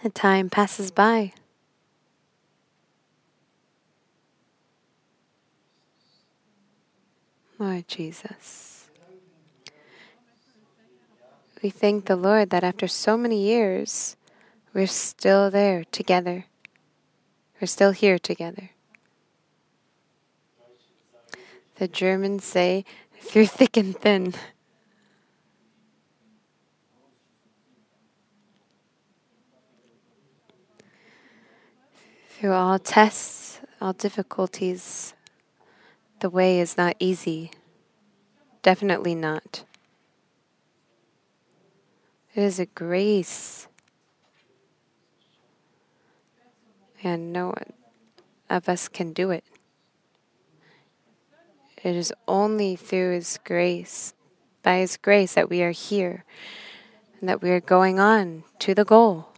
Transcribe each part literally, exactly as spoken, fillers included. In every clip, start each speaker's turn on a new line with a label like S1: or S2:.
S1: The time passes by. Lord Jesus, we thank the Lord that after so many years, we're still there together. We're still here together. The Germans say, through thick and thin. Through all tests, all difficulties, the way is not easy. Definitely not. It is a grace. And no one of us can do it. It is only through His grace, by His grace, that we are here and that we are going on to the goal.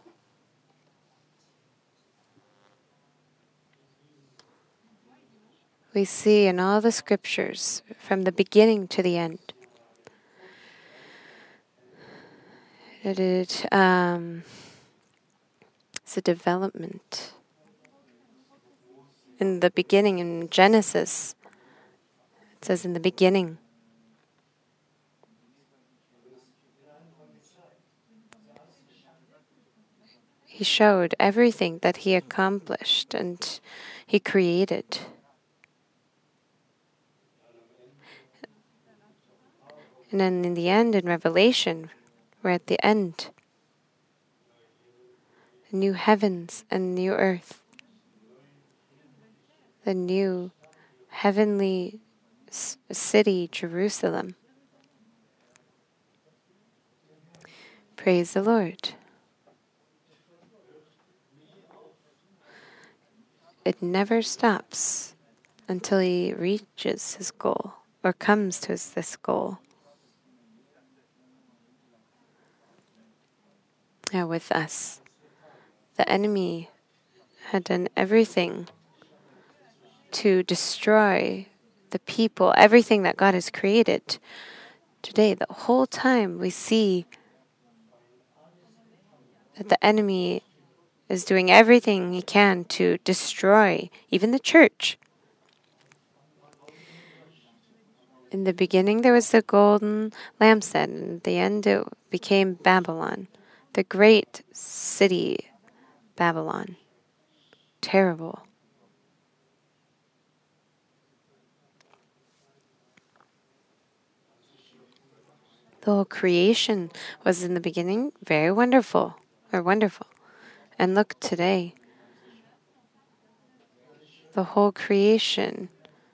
S1: We see in all the scriptures, from the beginning to the end, that it um, is a development. In the beginning, in Genesis, it says in the beginning. He showed everything that He accomplished and He created. And then in the end, in Revelation, we're at the end. The new heavens and new earth. The new heavenly s- city, Jerusalem. Praise the Lord. It never stops until He reaches His goal or comes to his, this goal. Now with us, the enemy had done everything to destroy the people, everything that God has created. Today, the whole time we see that the enemy is doing everything he can to destroy even the church. In the beginning, there was the golden lampstand, and at the end, it became Babylon, the great city, Babylon. Terrible. The whole creation was in the beginning very wonderful, or wonderful. And look today, the whole creation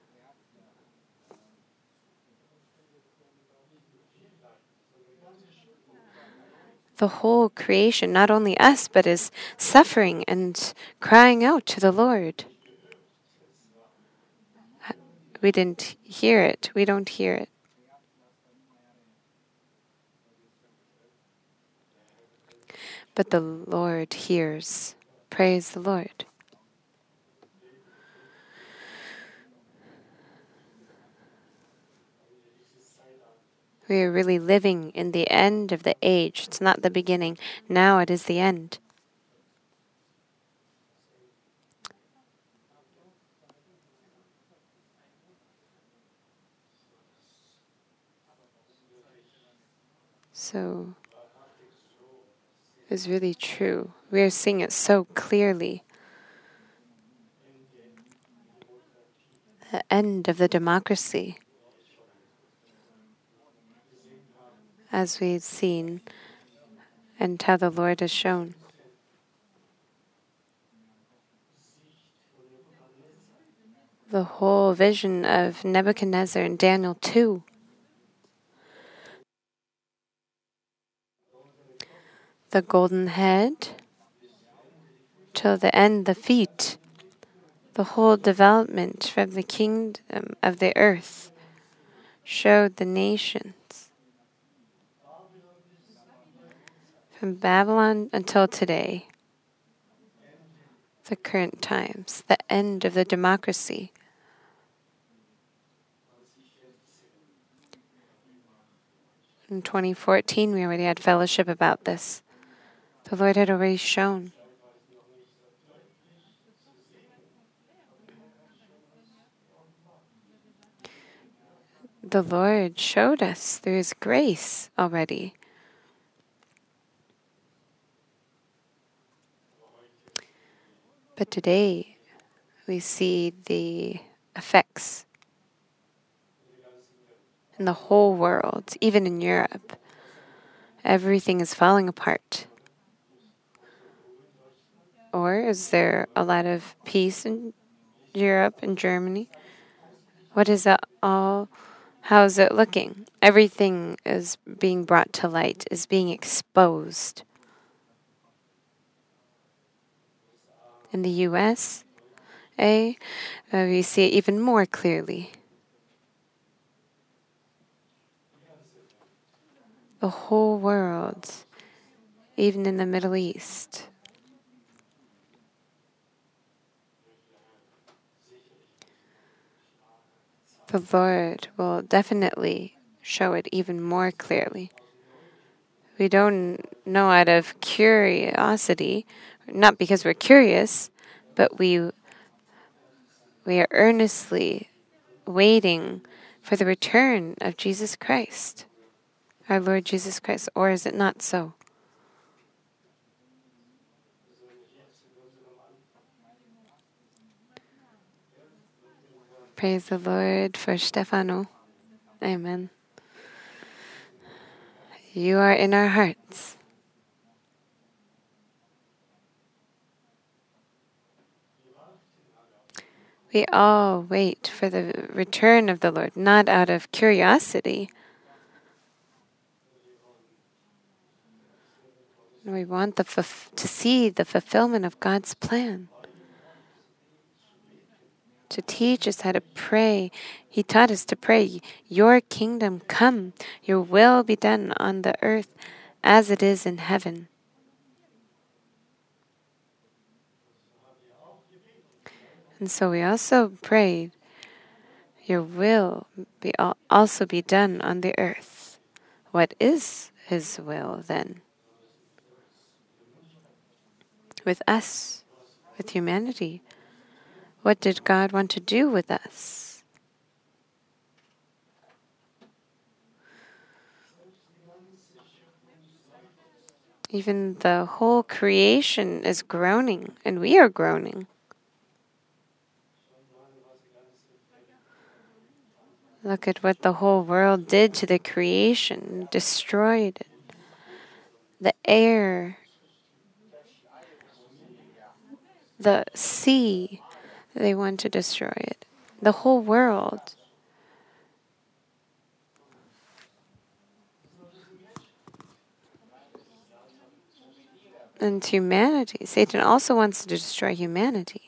S1: the whole creation, not only us, but is suffering and crying out to the Lord. We didn't hear it. We don't hear it. But the Lord hears. Praise the Lord. We are really living in the end of the age. It's not the beginning. Now it is the end. So it's really true. We are seeing it so clearly. The end of the democracy, as we've seen, and how the Lord has shown. The whole vision of Nebuchadnezzar in Daniel two. The golden head, till the end the feet, the whole development from the kingdom of the earth showed the nations. From Babylon until today, the current times, the end of the democracy. In twenty fourteen, we already had fellowship about this. The Lord had already shown the Lord showed us through His grace already. But today we see the effects in the whole world, even in Europe. Everything is falling apart. Or is there a lot of peace in Europe and Germany? What is it all? How is it looking? Everything is being brought to light, is being exposed. In the U S, eh, uh, we see it even more clearly. The whole world, even in the Middle East. The Lord will definitely show it even more clearly. We don't know out of curiosity, not because we're curious, but we we are earnestly waiting for the return of Jesus Christ, our Lord Jesus Christ. Or is it not so? Praise the Lord for Stefano. Amen. You are in our hearts. We all wait for the return of the Lord, not out of curiosity. We want the fulf- to see the fulfillment of God's plan. To teach us how to pray. He taught us to pray, "Your kingdom come, your will be done on the earth as it is in heaven." And so we also prayed, "Your will be al- also be done on the earth." What is His will then? With us, with humanity. What did God want to do with us? Even the whole creation is groaning, and we are groaning. Look at what the whole world did to the creation, destroyed it. The air, the sea, they want to destroy it. The whole world. And humanity. Satan also wants to destroy humanity.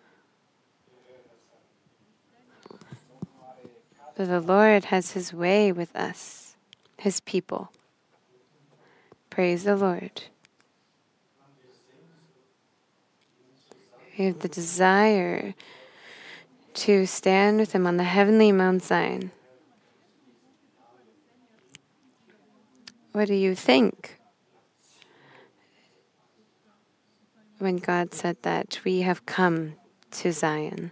S1: But the Lord has His way with us, His people. Praise the Lord. We have the desire to stand with Him on the heavenly Mount Zion. What do you think when God said that we have come to Zion?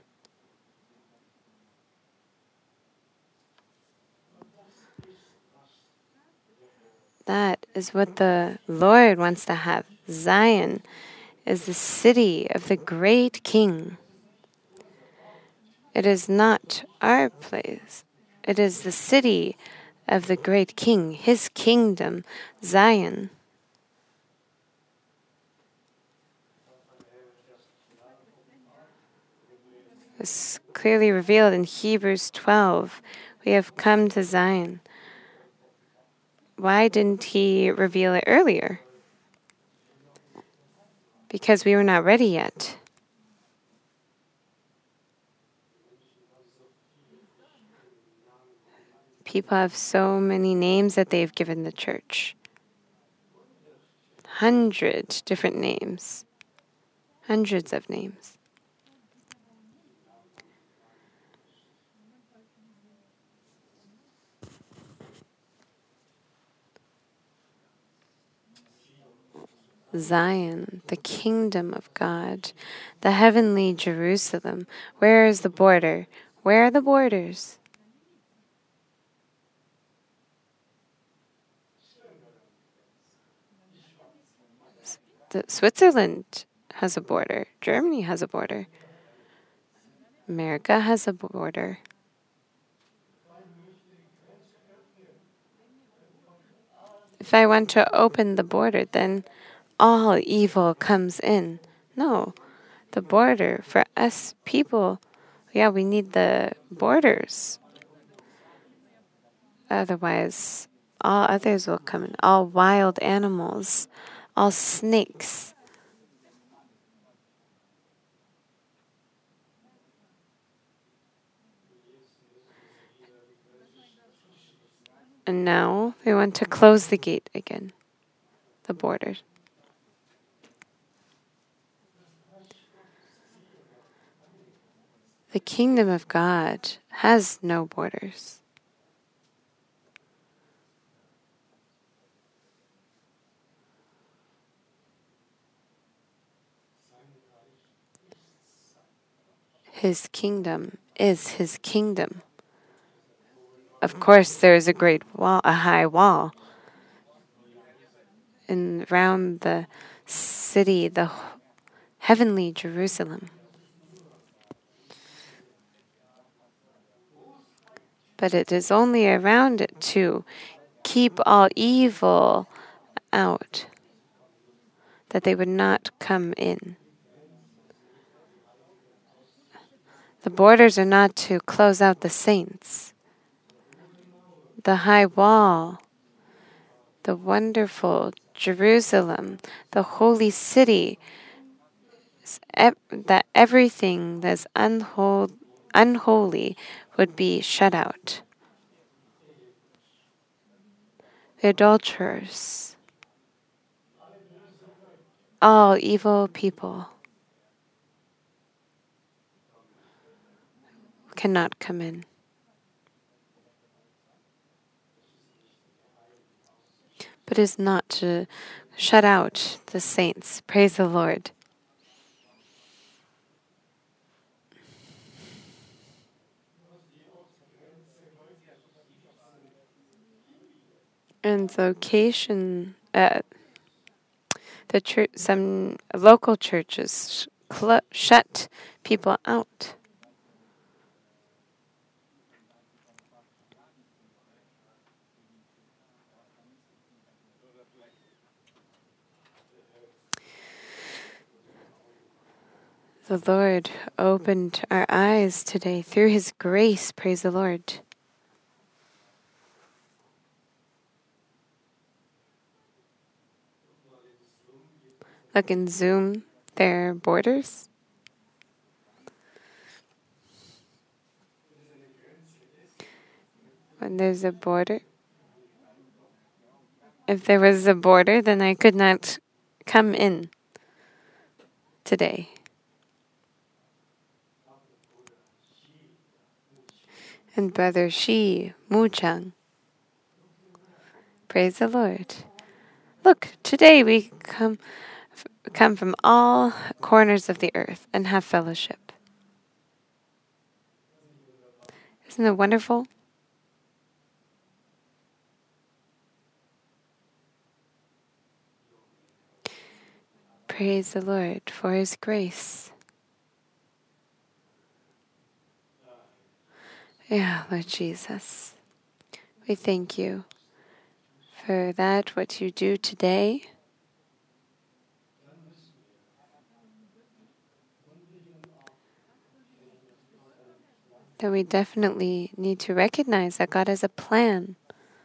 S1: That is what the Lord wants to have. Zion is the city of the great King. It is not our place. It is the city of the great King, His kingdom, Zion. It's clearly revealed in Hebrews twelve. We have come to Zion. Why didn't He reveal it earlier? Because we were not ready yet. People have so many names that they've given the church. Hundred different names. Hundreds of names. Zion, the kingdom of God, the heavenly Jerusalem. Where is the border? Where are the borders? The Switzerland has a border. Germany has a border. America has a border. If I want to open the border, then all evil comes in. No, the border for us people, yeah, we need the borders. Otherwise, all others will come in. All wild animals, all snakes. And now they want to close the gate again, the border. The kingdom of God has no borders. His kingdom is his kingdom. Of course, there is a great wall, a high wall, and around the city, the heavenly Jerusalem. But it is only around it to keep all evil out, that they would not come in. The borders are not to close out the saints. The high wall, the wonderful Jerusalem, the holy city, that everything that's unhol- unholy would be shut out. The adulterers, all evil people cannot come in. But it's not to shut out the saints. Praise the Lord. And location, uh, the church, some local churches cl- shut people out. The Lord opened our eyes today through His grace. Praise the Lord. Look in Zoom, there are borders. When there's a border, if there was a border, then I could not come in today. And Brother Shi Muchang, praise the Lord. Look, today we come come from all corners of the earth and have fellowship. Isn't it wonderful? Praise the Lord for His grace. Yeah, Lord Jesus, we thank you for that, what you do today. That we definitely need to recognize that God has a plan.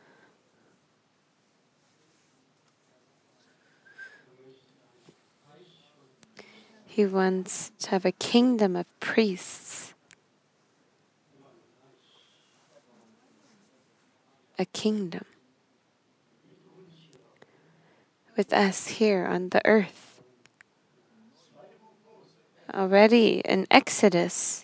S1: He wants to have a kingdom of priests. A kingdom. With us here on the earth. Already in Exodus,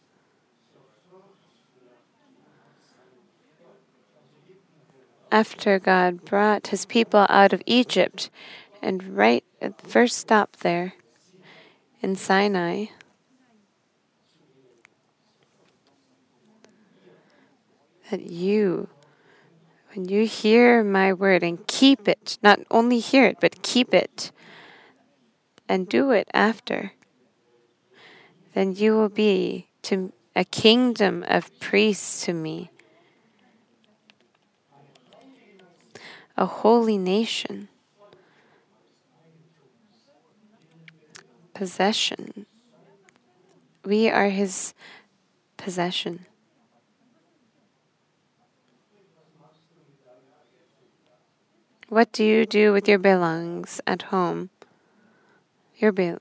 S1: after God brought His people out of Egypt, and right at the first stop there in Sinai, that you, when you hear my word and keep it, not only hear it, but keep it, and do it after, then you will be to a kingdom of priests to me, a holy nation, possession. We are his possession. What do you do with your belongings at home? Your be-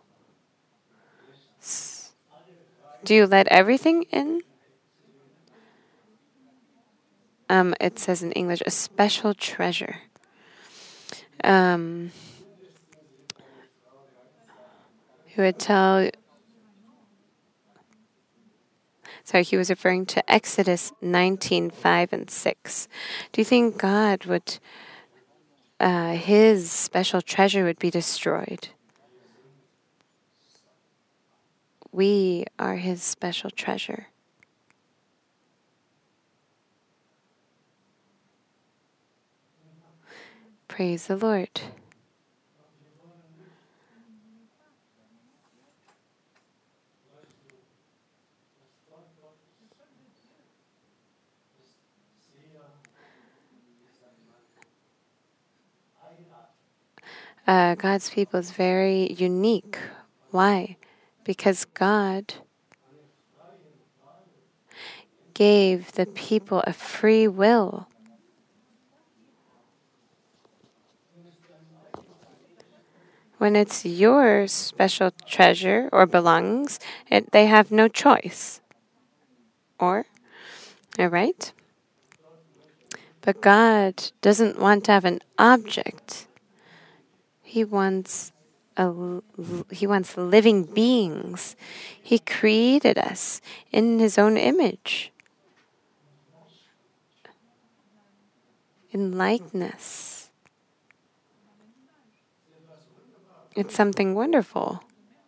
S1: Do you let everything in? Um, it says in English, a special treasure. Um, he would tell, sorry, he was referring to Exodus nineteen, five and six. Do you think God would, uh, his special treasure would be destroyed? We are his special treasure. Praise the Lord. Uh, God's people is very unique. Why? Because God gave the people a free will. When it's your special treasure or belongings, it, they have no choice. Or, all right? But God doesn't want to have an object. He wants a, he wants living beings. He created us in his own image, in likeness. It's something wonderful.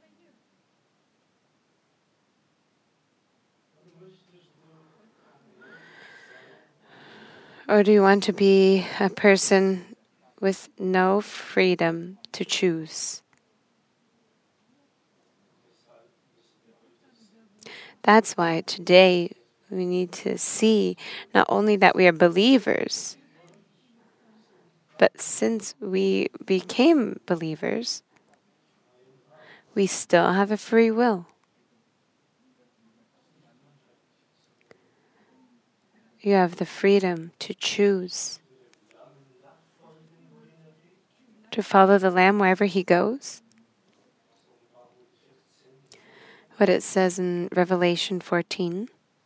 S1: Or do you want to be a person with no freedom to choose? That's why today we need to see not only that we are believers, but since we became believers, we still have a free will. You have the freedom to choose to follow the Lamb wherever he goes. What it says in Revelation fourteen.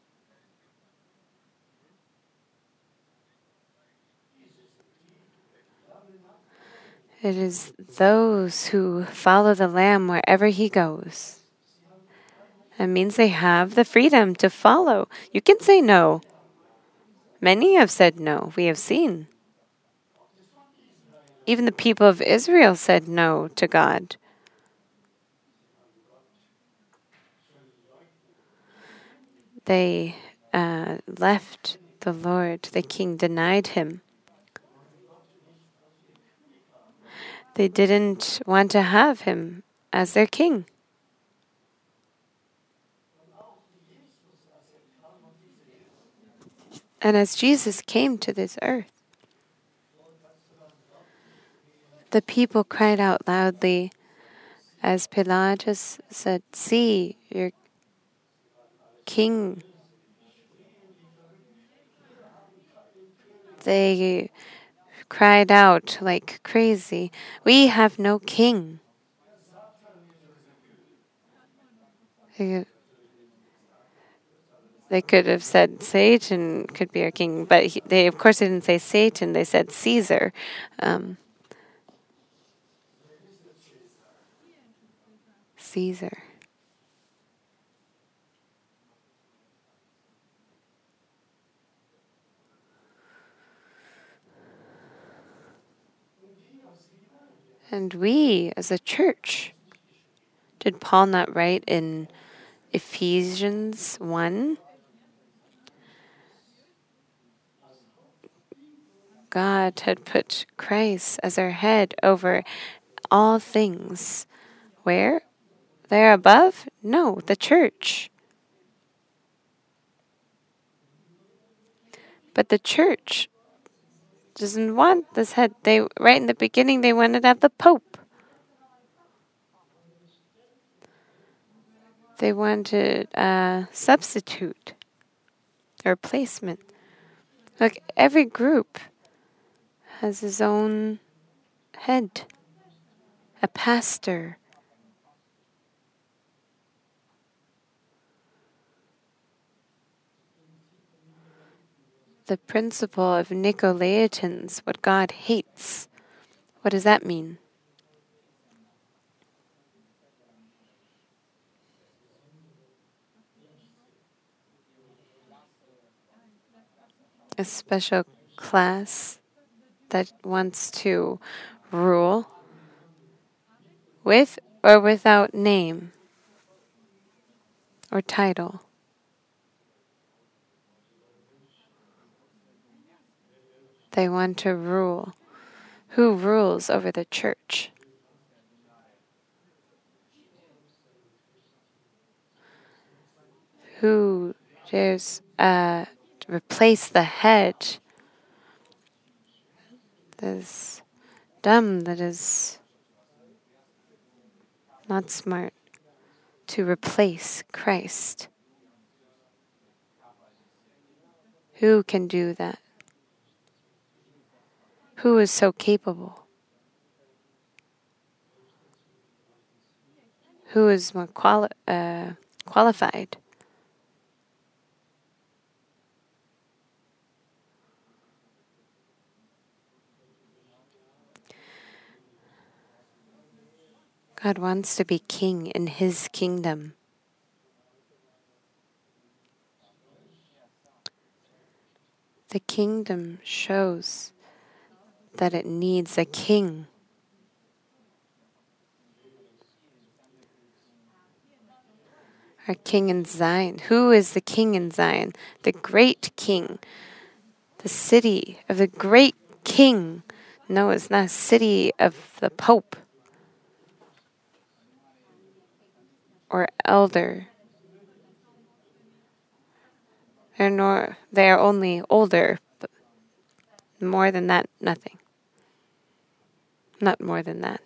S1: It is those who follow the Lamb wherever he goes. That means they have the freedom to follow. You can say no. Many have said no, we have seen. Even the people of Israel said no to God. They uh, left the Lord. The king denied him. They didn't want to have him as their king. And as Jesus came to this earth, the people cried out loudly, as Pilatus said, "See, your king." They cried out like crazy, "We have no king." They, they could have said Satan could be our king, but he, they, of course, they didn't say Satan. They said Caesar. Um, Caesar. And we, as a church, did Paul not write in Ephesians one? God had put Christ as our head over all things. Where? There above? No, the church. But the church doesn't want this head. They right in the beginning they wanted to have the Pope. They wanted a substitute or replacement. Like every group has his own head, a pastor. The principle of Nicolaitans, what God hates. What does that mean? A special class that wants to rule with or without name or title. They want to rule. Who rules over the church? Who dares uh, replace the head that is dumb, that is not smart, to replace Christ? Who can do that? Who is so capable? Who is more quali- uh, qualified? God wants to be king in his kingdom. The kingdom shows that it needs a king. Our king in Zion. Who is the king in Zion? The great king. The city of the great king. No, it's not a city of the Pope or elder. They're, nor, they are only older, but more than that, nothing. Not more than that.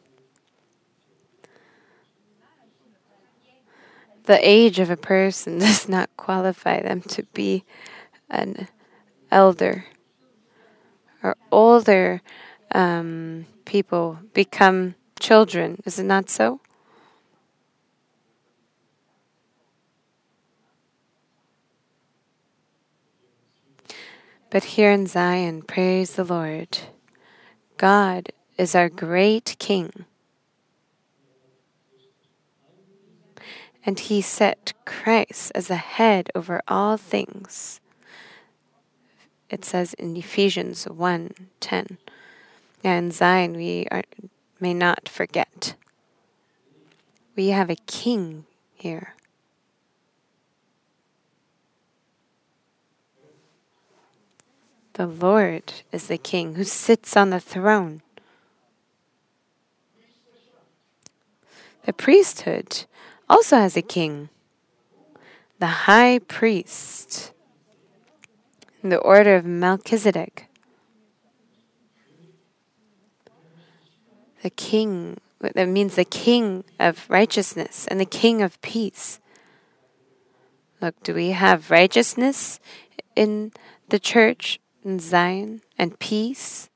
S1: The age of a person does not qualify them to be an elder. Or older um, people become children. Is it not so? But here in Zion, praise the Lord, God is our great King. And he set Christ as a head over all things. It says in Ephesians one ten. Now in Zion we are, may not forget. We have a king here. The Lord is the king who sits on the throne. The priesthood also has a king, the high priest, in the order of Melchizedek. The king, that means the king of righteousness and the king of peace. Look, do we have righteousness in the church in Zion and peace?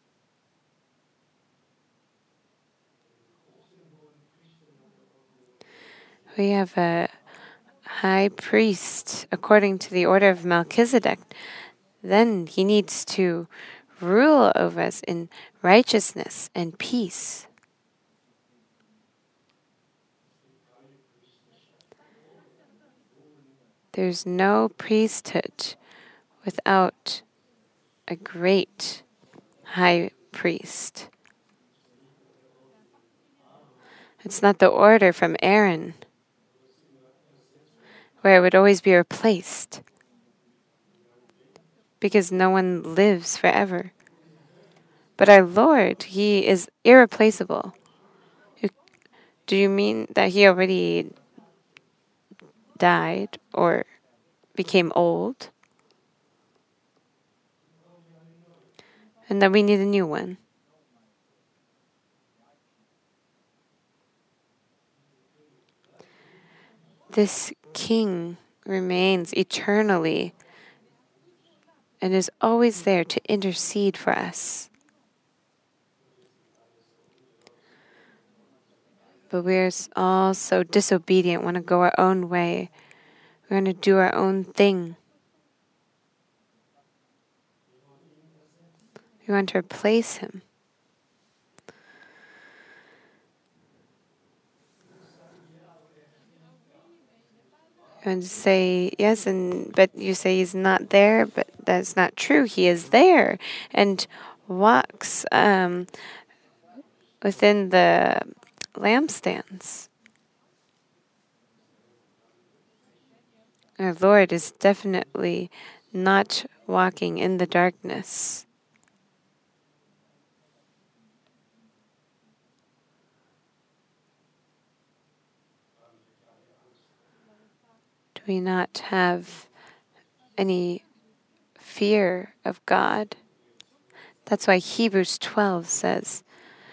S1: We have a high priest according to the order of Melchizedek. Then he needs to rule over us in righteousness and peace. There's no priesthood without a great high priest. It's not the order from Aaron, where it would always be replaced, because no one lives forever. But our Lord, he is irreplaceable, who Do you mean that he already died or became old? And that we need a new one? This king remains eternally and is always there to intercede for us. But we're all so disobedient, want to go our own way. We're going to do our own thing. We want to replace him. And say yes, and but you say he's not there, but that's not true. He is there and walks um, within the lampstands. Our Lord is definitely not walking in the darkness. Do we not have any fear of God? That's why Hebrews twelve says,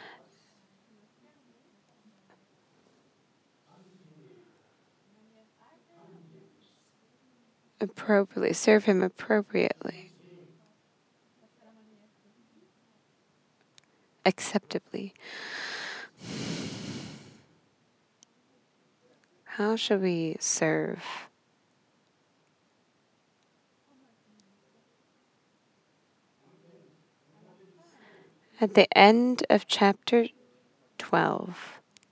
S1: appropriately, serve him appropriately, acceptably. How should we serve? At the end of chapter twelve,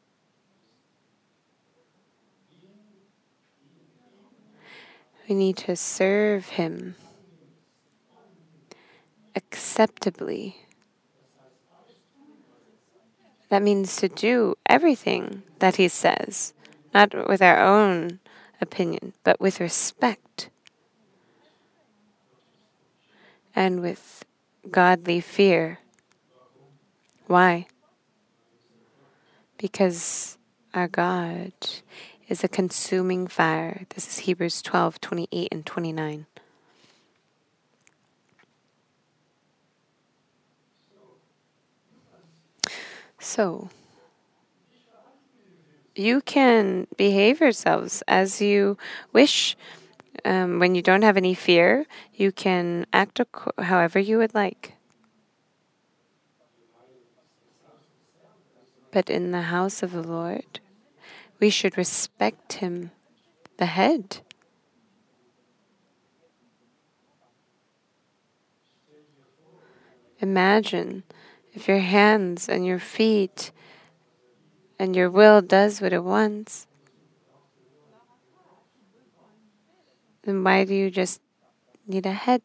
S1: we need to serve him acceptably. That means to do everything that he says, not with our own opinion, but with respect and with godly fear. Why? Because our God is a consuming fire. This is Hebrews twelve, twenty-eight and twenty-nine. So, you can behave yourselves as you wish. Um, when you don't have any fear, you can act ac- however you would like. But in the house of the Lord, we should respect him, the head. Imagine if your hands and your feet and your will does what it wants, then why do you just need a head?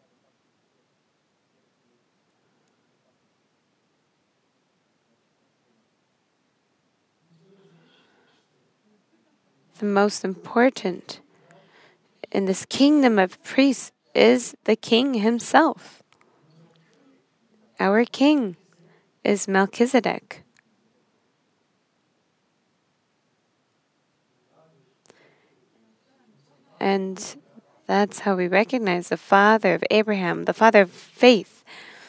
S1: The most important in this kingdom of priests is the king himself. Our king is Melchizedek. And that's how we recognize the father of Abraham, the father of faith.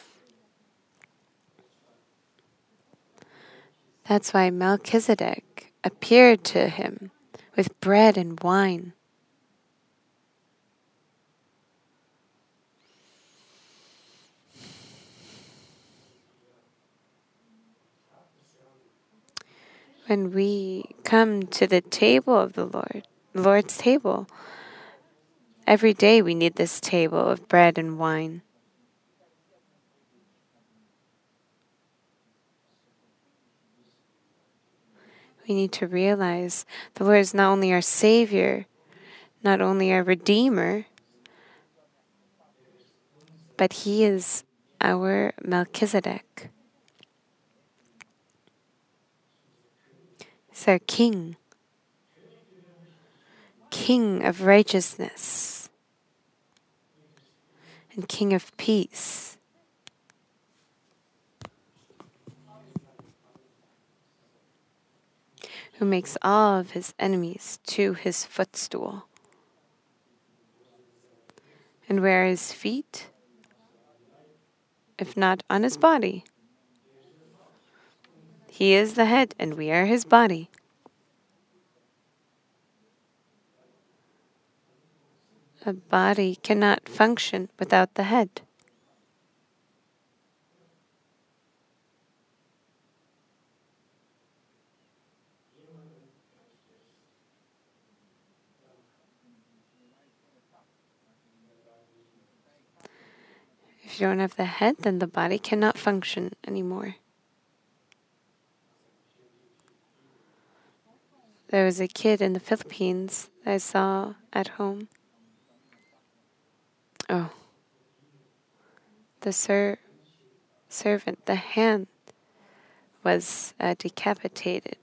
S1: That's why Melchizedek appeared to him with bread and wine. When we come to the table of the Lord, the Lord's table, every day we need this table of bread and wine. We need to realize the Lord is not only our Savior, not only our Redeemer, but He is our Melchizedek. He's our King, King of righteousness, and King of peace. who makes all of his enemies to his footstool. And where are his feet, if not on his body? He is the head, and we are his body. A body cannot function without the head. If you don't have the head, then the body cannot function anymore. There was a kid in the Philippines that I saw at home. Oh, the ser- servant, the hand was uh, decapitated.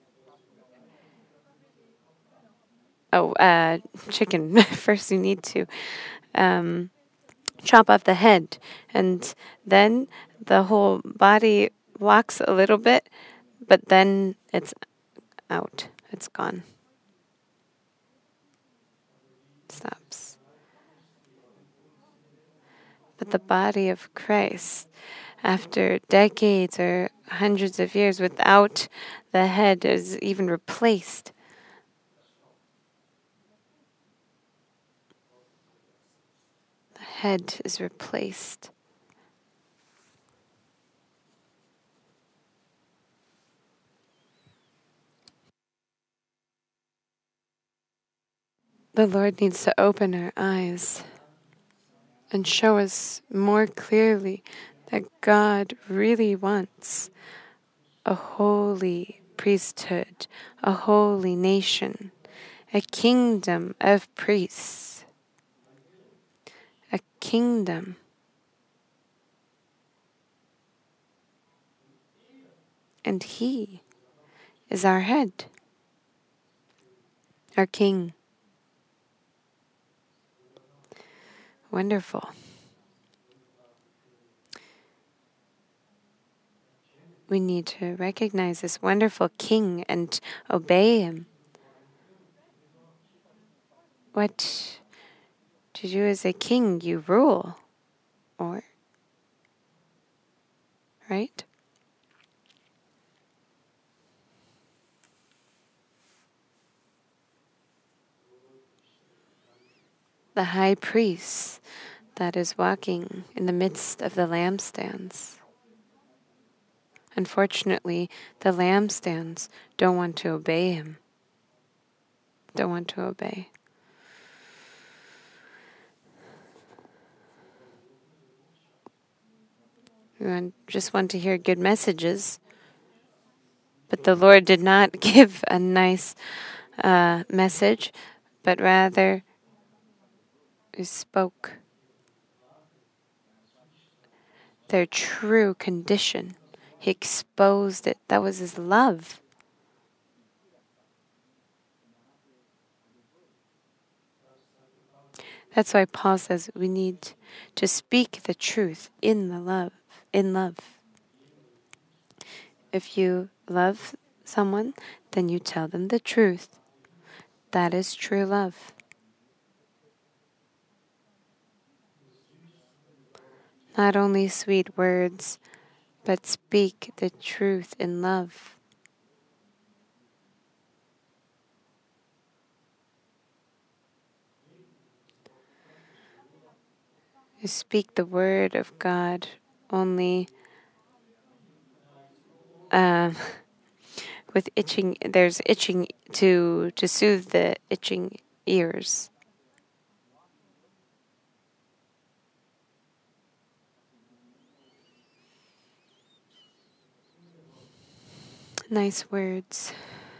S1: Oh, uh, chicken. First, you need to um, chop off the head, and then the whole body walks a little bit, but then it's out. It's gone. Stops. But the body of Christ, after decades or hundreds of years without the head, is even replaced. The head is replaced. The Lord needs to open our eyes and show us more clearly that God really wants a holy priesthood, a holy nation, a kingdom of priests, a kingdom. And He is our head, our King. Wonderful. We need to recognize this wonderful King and obey Him. What to do as a king, you rule, or, right? The high priest that is walking in the midst of the lampstands. Unfortunately, the lampstands don't want to obey him. Don't want to obey. We want, just want to hear good messages. But the Lord did not give a nice uh, message, but rather He spoke their true condition. He exposed it. That was His love. That's why Paul says we need to speak the truth in the love, in love. If you love someone, then you tell them the truth. That is true love. Not only sweet words, but speak the truth in love. You speak the word of God only uh, with itching. There's itching to to soothe the itching ears. Nice words.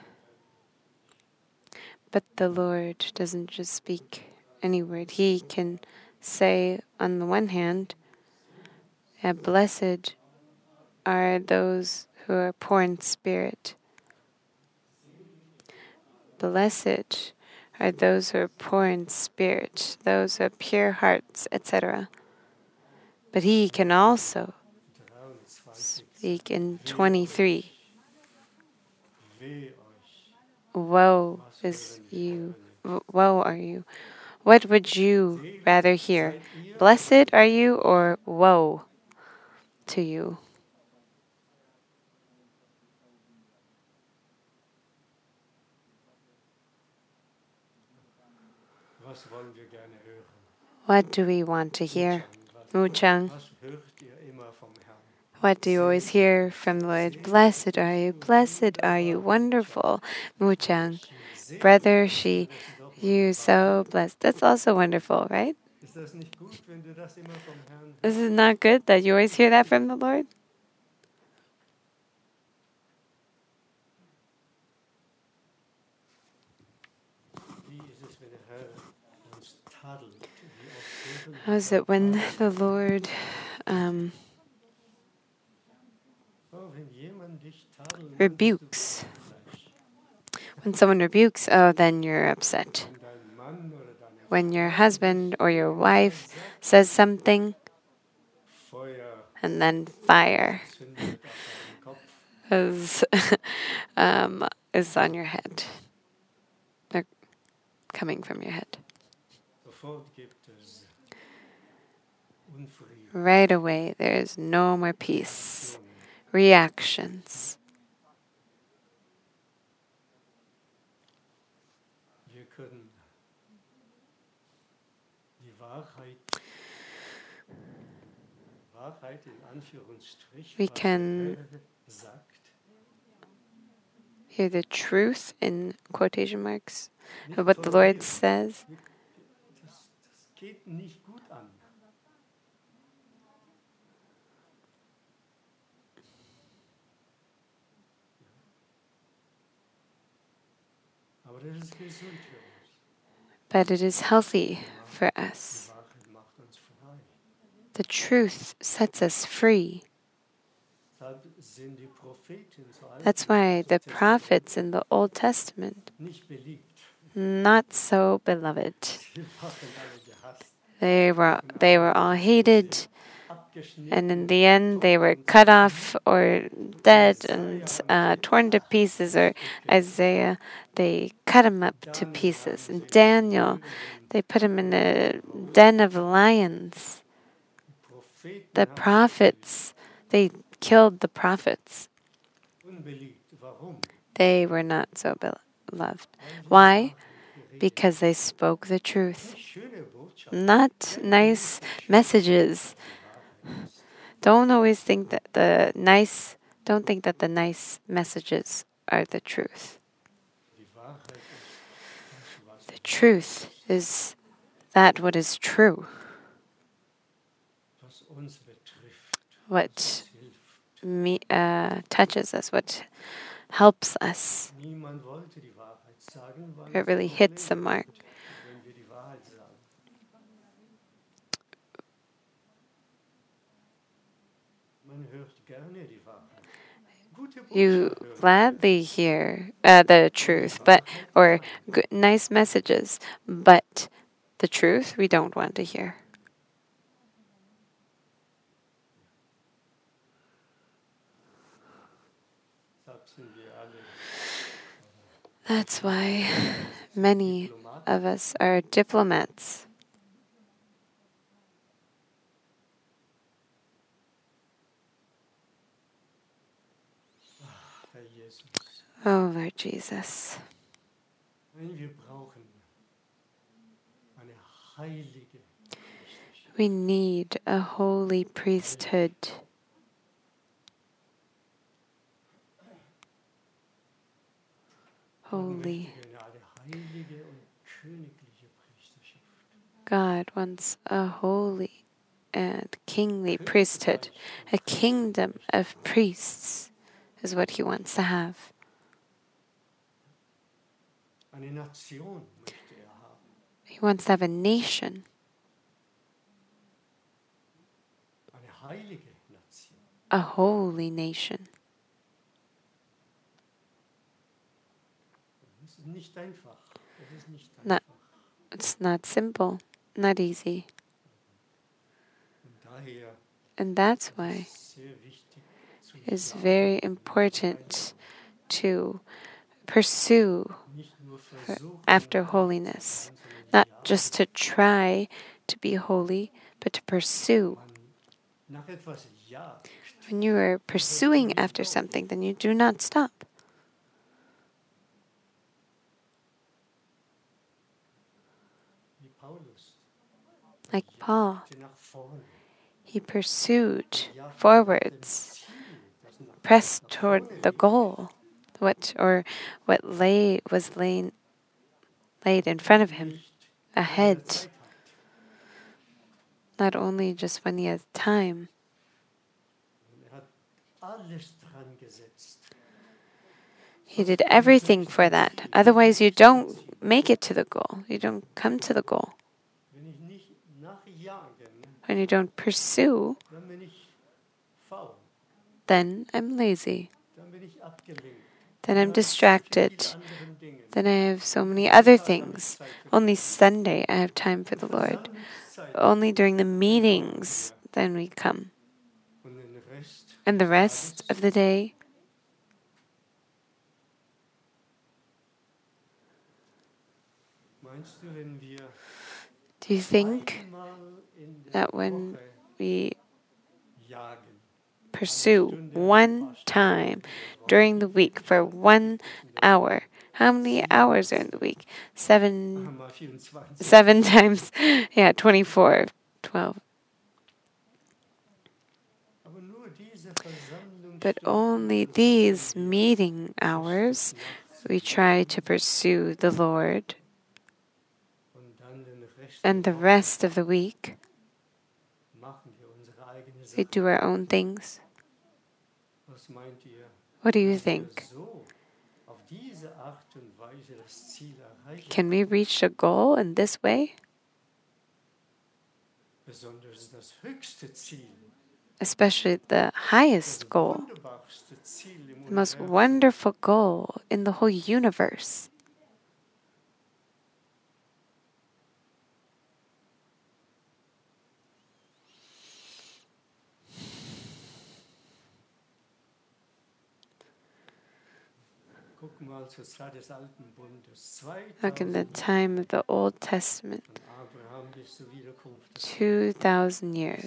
S1: But the Lord doesn't just speak any word. He can say, on the one hand, uh, blessed are those who are poor in spirit. Blessed are those who are poor in spirit, those who have pure hearts, et cetera. But He can also speak in twenty-three. woe is you, woe are you. What would you rather hear? Blessed are you or woe to you? What do we want to hear? Muchang, what do you always hear from the Lord? Blessed are you, blessed are you, wonderful. Muchang, brother, she, you so blessed. That's also wonderful, right? This is not good that you always hear that from the Lord? How is it when the Lord um, rebukes? When someone rebukes, oh, then you're upset. When your husband or your wife says something, and then fire is, um, is on your head. They're coming from your head. Right away, there is no more peace. Reactions. We can hear the truth in quotation marks of what the Lord says. But it is healthy for us. The truth sets us free. That's why the prophets in the Old Testament, not so beloved. They were, they were all hated, and in the end they were cut off or dead and uh, torn to pieces. Or Isaiah, they cut him up to pieces. And Daniel, they put him in a den of lions. The prophets, they killed the prophets. They were not so beloved. Why? Because they spoke the truth. Not nice messages. Don't always think that the nice, don't think that the nice messages are the truth. The truth is that what is true. What me, uh, touches us, what helps us. It really hits the mark. You gladly hear uh, the truth, but or good, nice messages, but the truth we don't want to hear. That's why many of us are diplomats. Oh, Lord Jesus. We need a holy priesthood. Holy. God wants a holy and kingly priesthood. A kingdom of priests is what he wants to have. He wants to have a nation. A holy nation. Not, it's not simple, not easy. And that's why it's very important to pursue after holiness, not just to try to be holy, but to pursue. When you are pursuing after something, then you do not stop. Like Paul, he pursued forwards, pressed toward the goal, what or what lay was laid laid in front of him, ahead. Not only just when he has time. He did everything for that. Otherwise, you don't make it to the goal. You don't come to the goal. When you don't pursue, then I'm lazy. Then I'm distracted. Then I have so many other things. Only Sunday I have time for the Lord. Only during the meetings then we come. And the rest of the day, do you think that when we pursue one time during the week for one hour, how many hours are in the week? Seven, seven times, yeah, twenty-four, twelve. But only these meeting hours we try to pursue the Lord, and the rest of the week we do our own things. What do you think? Can we reach the goal in this way? Especially the highest goal, the most wonderful goal in the whole universe. Look in the time of the Old Testament, two thousand years.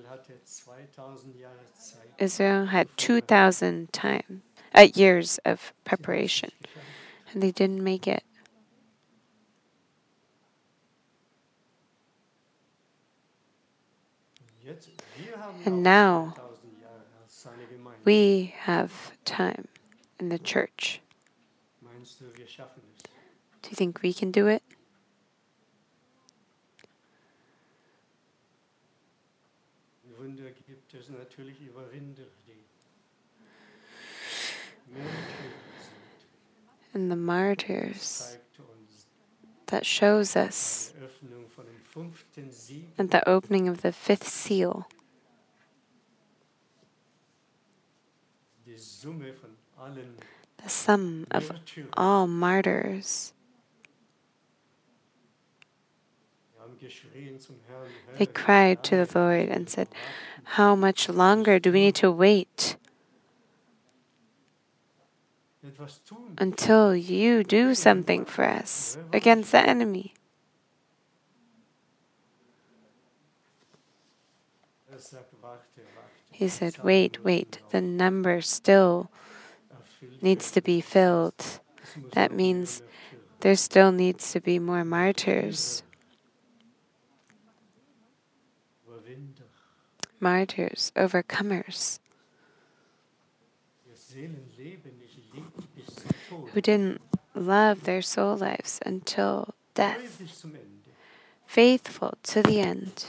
S1: Israel had two thousand time, uh, years of preparation, and they didn't make it. And now we have time in the church. Do you think we can do it? And the martyrs that shows us at the opening of the fifth seal the sum of all martyrs. They cried to the Lord and said, "How much longer do we need to wait until you do something for us against the enemy?" He said, wait, wait, the number still needs to be filled. That means there still needs to be more martyrs. Martyrs, overcomers, who didn't love their soul lives until death, faithful to the end,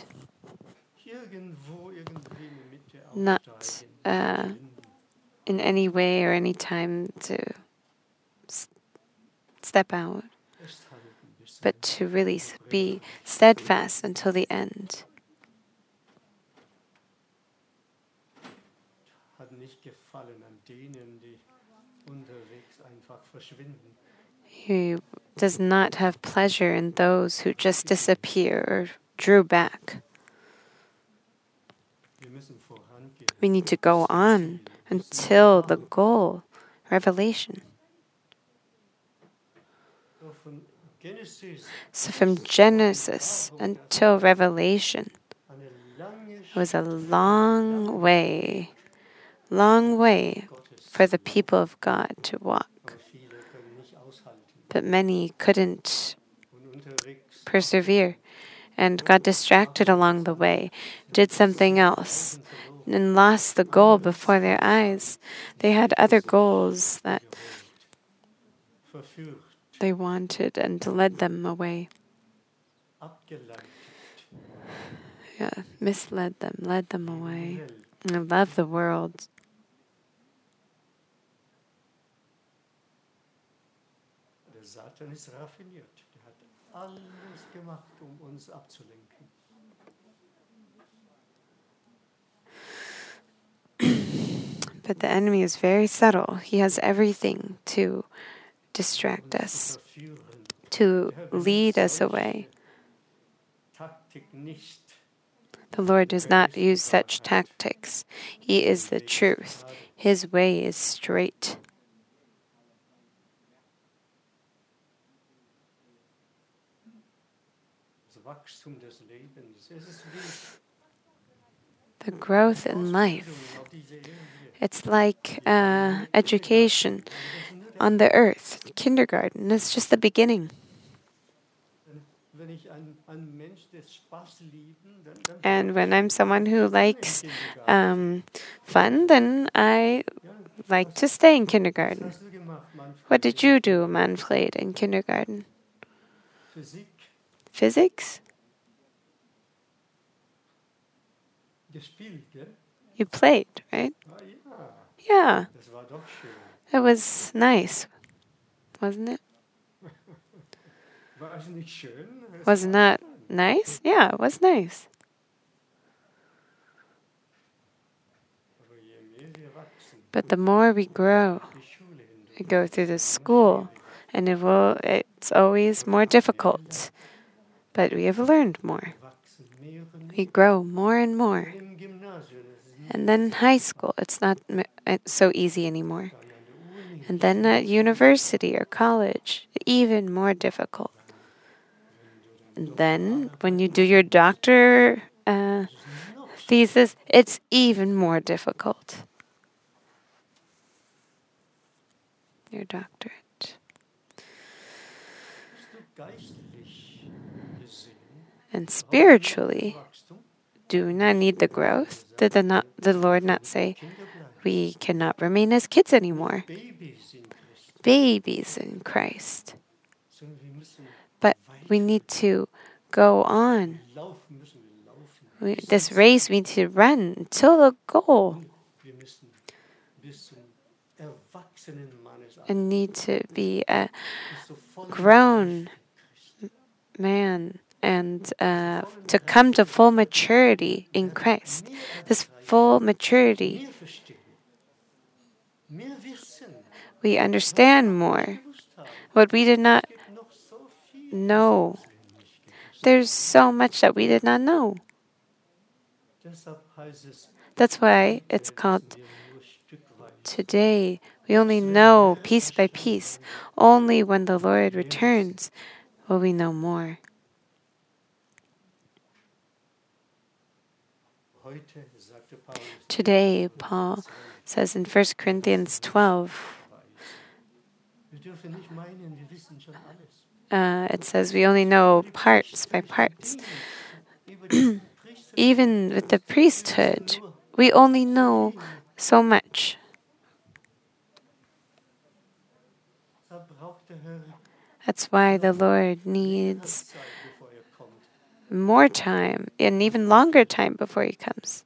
S1: not uh, in any way or any time to s- step out, but to really be steadfast until the end. He does not have pleasure in those who just disappear or drew back. We need to go on until the goal, revelation. So from Genesis until Revelation, it was a long way, long way for the people of God to walk. But many couldn't persevere and got distracted along the way, did something else, and lost the goal before their eyes. They had other goals that they wanted and led them away. Yeah, misled them, led them away. I love the world.
S2: Satan ist raffiniert. Der hat alles gemacht, um uns abzulenken.
S1: But the enemy is very subtle. He has everything to distract us, to lead us away. The Lord does not use such tactics. He is the truth. His way is straight. The growth in life. It's like uh, education on the earth, kindergarten. It's just the beginning. And when I'm someone who likes um, fun, then I like to stay in kindergarten. What did you do, Manfred, in kindergarten? Physics? You played, right? Yeah. It was nice, wasn't it? Wasn't that nice? Yeah, it was nice. But the more we grow, we go through the school, and it will, it's always more difficult. But we have learned more. We grow more and more. And then high school, it's not so easy anymore. And then at university or college, even more difficult. And then when you do your doctor uh, thesis, it's even more difficult. Your doctorate. And spiritually, do we not need the growth? Did the, not, the Lord not say, we cannot remain as kids anymore? Babies in Christ. But we need to go on. We, this race we need to run until the goal. And need to be a grown man and uh, to come to full maturity in Christ. This full maturity, we understand more. What we did not know. There's so much that we did not know. That's why it's called today. We only know piece by piece. Only when the Lord returns will we know more. Today, Paul says in First Corinthians twelve, uh, it says we only know parts by parts. Even with the priesthood, we only know so much. That's why the Lord needs more time and even longer time before He comes.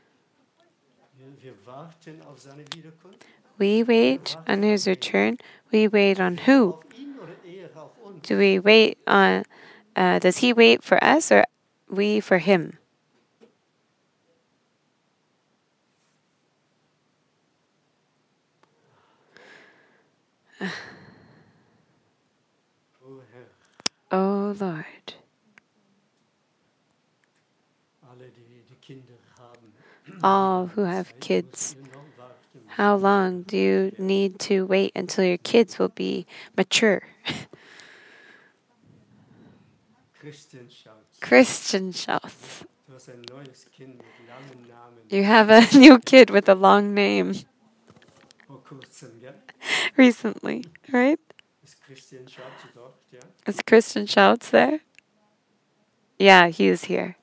S1: We wait on His return. We wait on who? Do we wait on, uh, does He wait for us or we for Him? Oh Lord. All who have kids, how long do you need to wait until your kids will be mature?
S2: Christian Schautz.
S1: Christian Schautz.
S2: Du hast ein neues Kind mit langen Namen.
S1: You have a new kid with a long name
S2: Vor kurzem, gell?
S1: recently, right?
S2: Ist Christian Schautz dort, ja?
S1: Is Christian Schautz there? Yeah, he is here.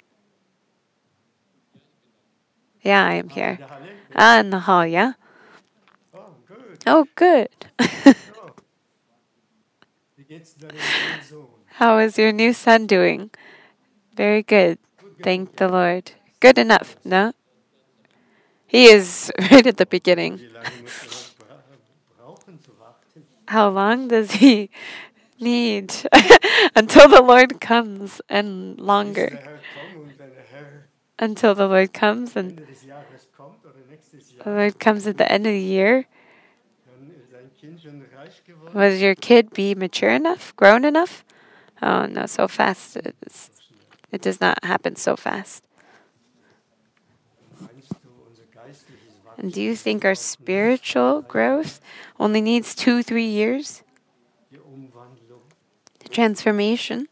S1: Yeah, I am
S2: Ah, in
S1: here.
S2: der Halle?
S1: Ah, in the hall, yeah?
S2: Oh, gut.
S1: Oh, good.
S2: So. Wie geht's deinem neuen Sohn?
S1: How is your new son doing? Very good.
S2: Gut
S1: Thank
S2: genug,
S1: the
S2: ja?
S1: Lord. Good enough, no? He is right at the beginning.
S2: Wie lange muss er noch bra brauchen zu warten?
S1: How long does he need until the Lord comes and
S2: Bis
S1: longer?
S2: der Herr kommt und wenn der Herr
S1: Until the Lord comes and
S2: Ende des Jahres kommt oder nächstes
S1: the
S2: Jahr,
S1: Lord comes at the end of the year.
S2: dann ist sein Kind schon reich geworden.
S1: Will your kid be mature enough, grown enough? Oh no, so fast it is. It does not happen so fast.
S2: Meinst du, unser geistliches
S1: And do you
S2: Wachstum
S1: think our
S2: braucht nicht
S1: spiritual
S2: drei
S1: growth only needs two, three years?
S2: Jahre? Die Umwandlung.
S1: The transformation?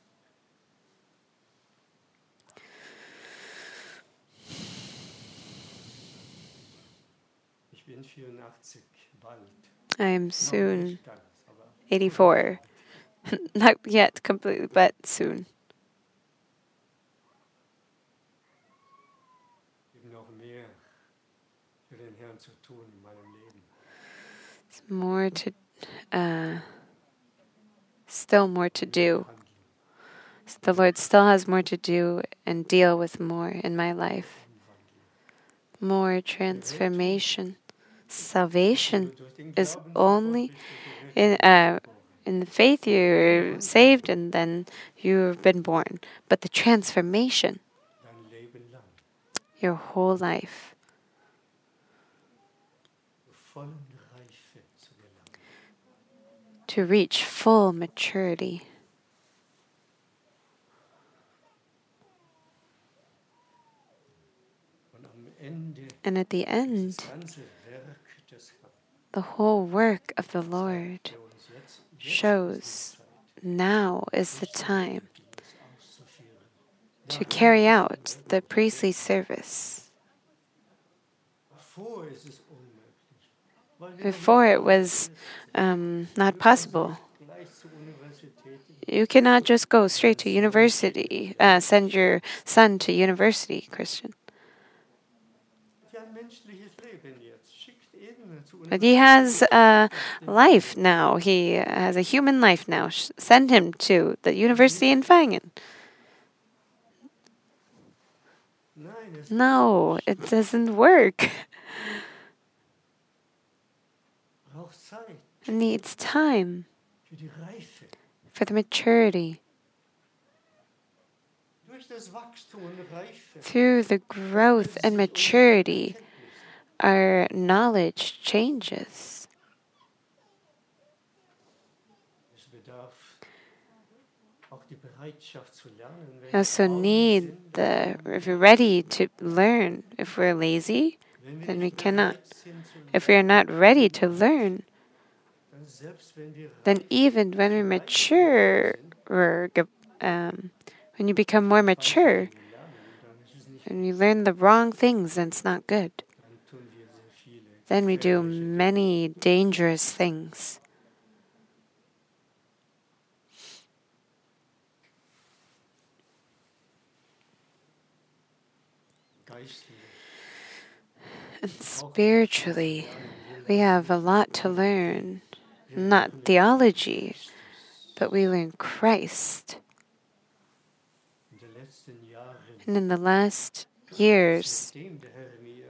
S2: Ich bin vierundachtzig, bald.
S1: I am
S2: Noch
S1: soon
S2: nicht ganz, aber
S1: eighty-four. Not yet completely, but soon.
S2: ich habe noch mehr für den Herrn zu tun in meinem Leben.
S1: It's more to, uh, still more to do.
S2: Handeln.
S1: The Lord still has more to do and deal with more in my life. More transformation. Salvation
S2: Durch den
S1: is
S2: Glauben
S1: only
S2: sofort bist du
S1: in
S2: gerettet
S1: uh,
S2: geboren.
S1: in the faith you're saved and then you've been born. But the transformation,
S2: Dein Leben lang.
S1: your whole life,
S2: Zur vollen Reife zu gelangen.
S1: to reach full maturity.
S2: Und am Ende
S1: And at the
S2: das
S1: end,
S2: ganze Werk des Herrn,
S1: the whole work of the Lord
S2: der uns jetzt, jetzt
S1: shows
S2: ist die Zeit,
S1: now is the time
S2: Dienst auszuführen.
S1: to carry out the priestly service.
S2: Davor ist es unmöglich. Weil wir
S1: Before
S2: noch
S1: it was um, not
S2: nicht
S1: possible.
S2: gleich zur Universität.
S1: You cannot just go straight to university, uh, send your son to university, Christian.
S2: Ja, ein menschliches Leben jetzt. Schickt ihn zur
S1: But he has
S2: Universität.
S1: a life now. He has a human life now. Sh- Send him to the university in Fangen.
S2: Nein, es
S1: No, it doesn't work.
S2: braucht Zeit
S1: It needs time
S2: für die Reife.
S1: for the maturity.
S2: Durch das Wachstum und Reife.
S1: Through the growth and maturity, our knowledge changes.
S2: Es bedarf auch die Bereitschaft zu lernen, wenn
S1: We
S2: wir
S1: also
S2: faul
S1: need
S2: sind,
S1: the, if we're ready to learn. If we're lazy,
S2: wenn wir
S1: then we
S2: nicht
S1: cannot.
S2: bereit sind zu
S1: If we are not ready to learn,
S2: dann selbst wenn wir
S1: then
S2: reif
S1: even when we mature, or ge- um, when you become more mature,
S2: lernen, dann ist es nicht,
S1: and you learn the wrong things, then it's not good.
S2: dann tun wir sehr viele
S1: Then we do
S2: gefährliche Dinge.
S1: many dangerous things.
S2: Geistlich.
S1: And spiritually, we have a lot to learn. Not theology, but we learn Christ.
S2: In den letzten Jahren,
S1: And in the last years,
S2: seitdem der Herr mir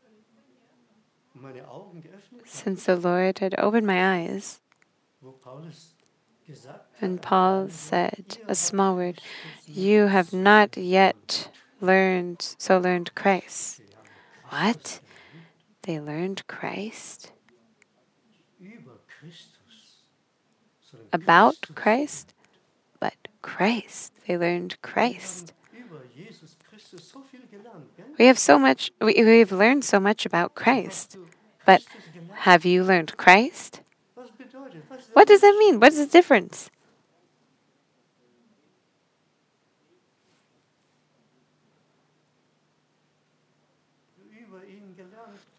S2: meine Augen geöffnet hat,
S1: since the Lord had opened my eyes,
S2: wo Paulus gesagt
S1: and
S2: hat,
S1: Paul said a small word, you have not yet learned, so learned Christ. What? They learned Christ?
S2: über Christus, sondern
S1: About
S2: Christus
S1: Christ? But Christ. They learned Christ.
S2: Wir haben über Jesus Christus so viel gelernt, gell?
S1: We have so much, we, we've learned so much about Christ. But
S2: Christus gelernt.
S1: have you learned Christ?
S2: Was bedeutet, was ist der
S1: What does that
S2: Unterschied?
S1: mean? What is the difference?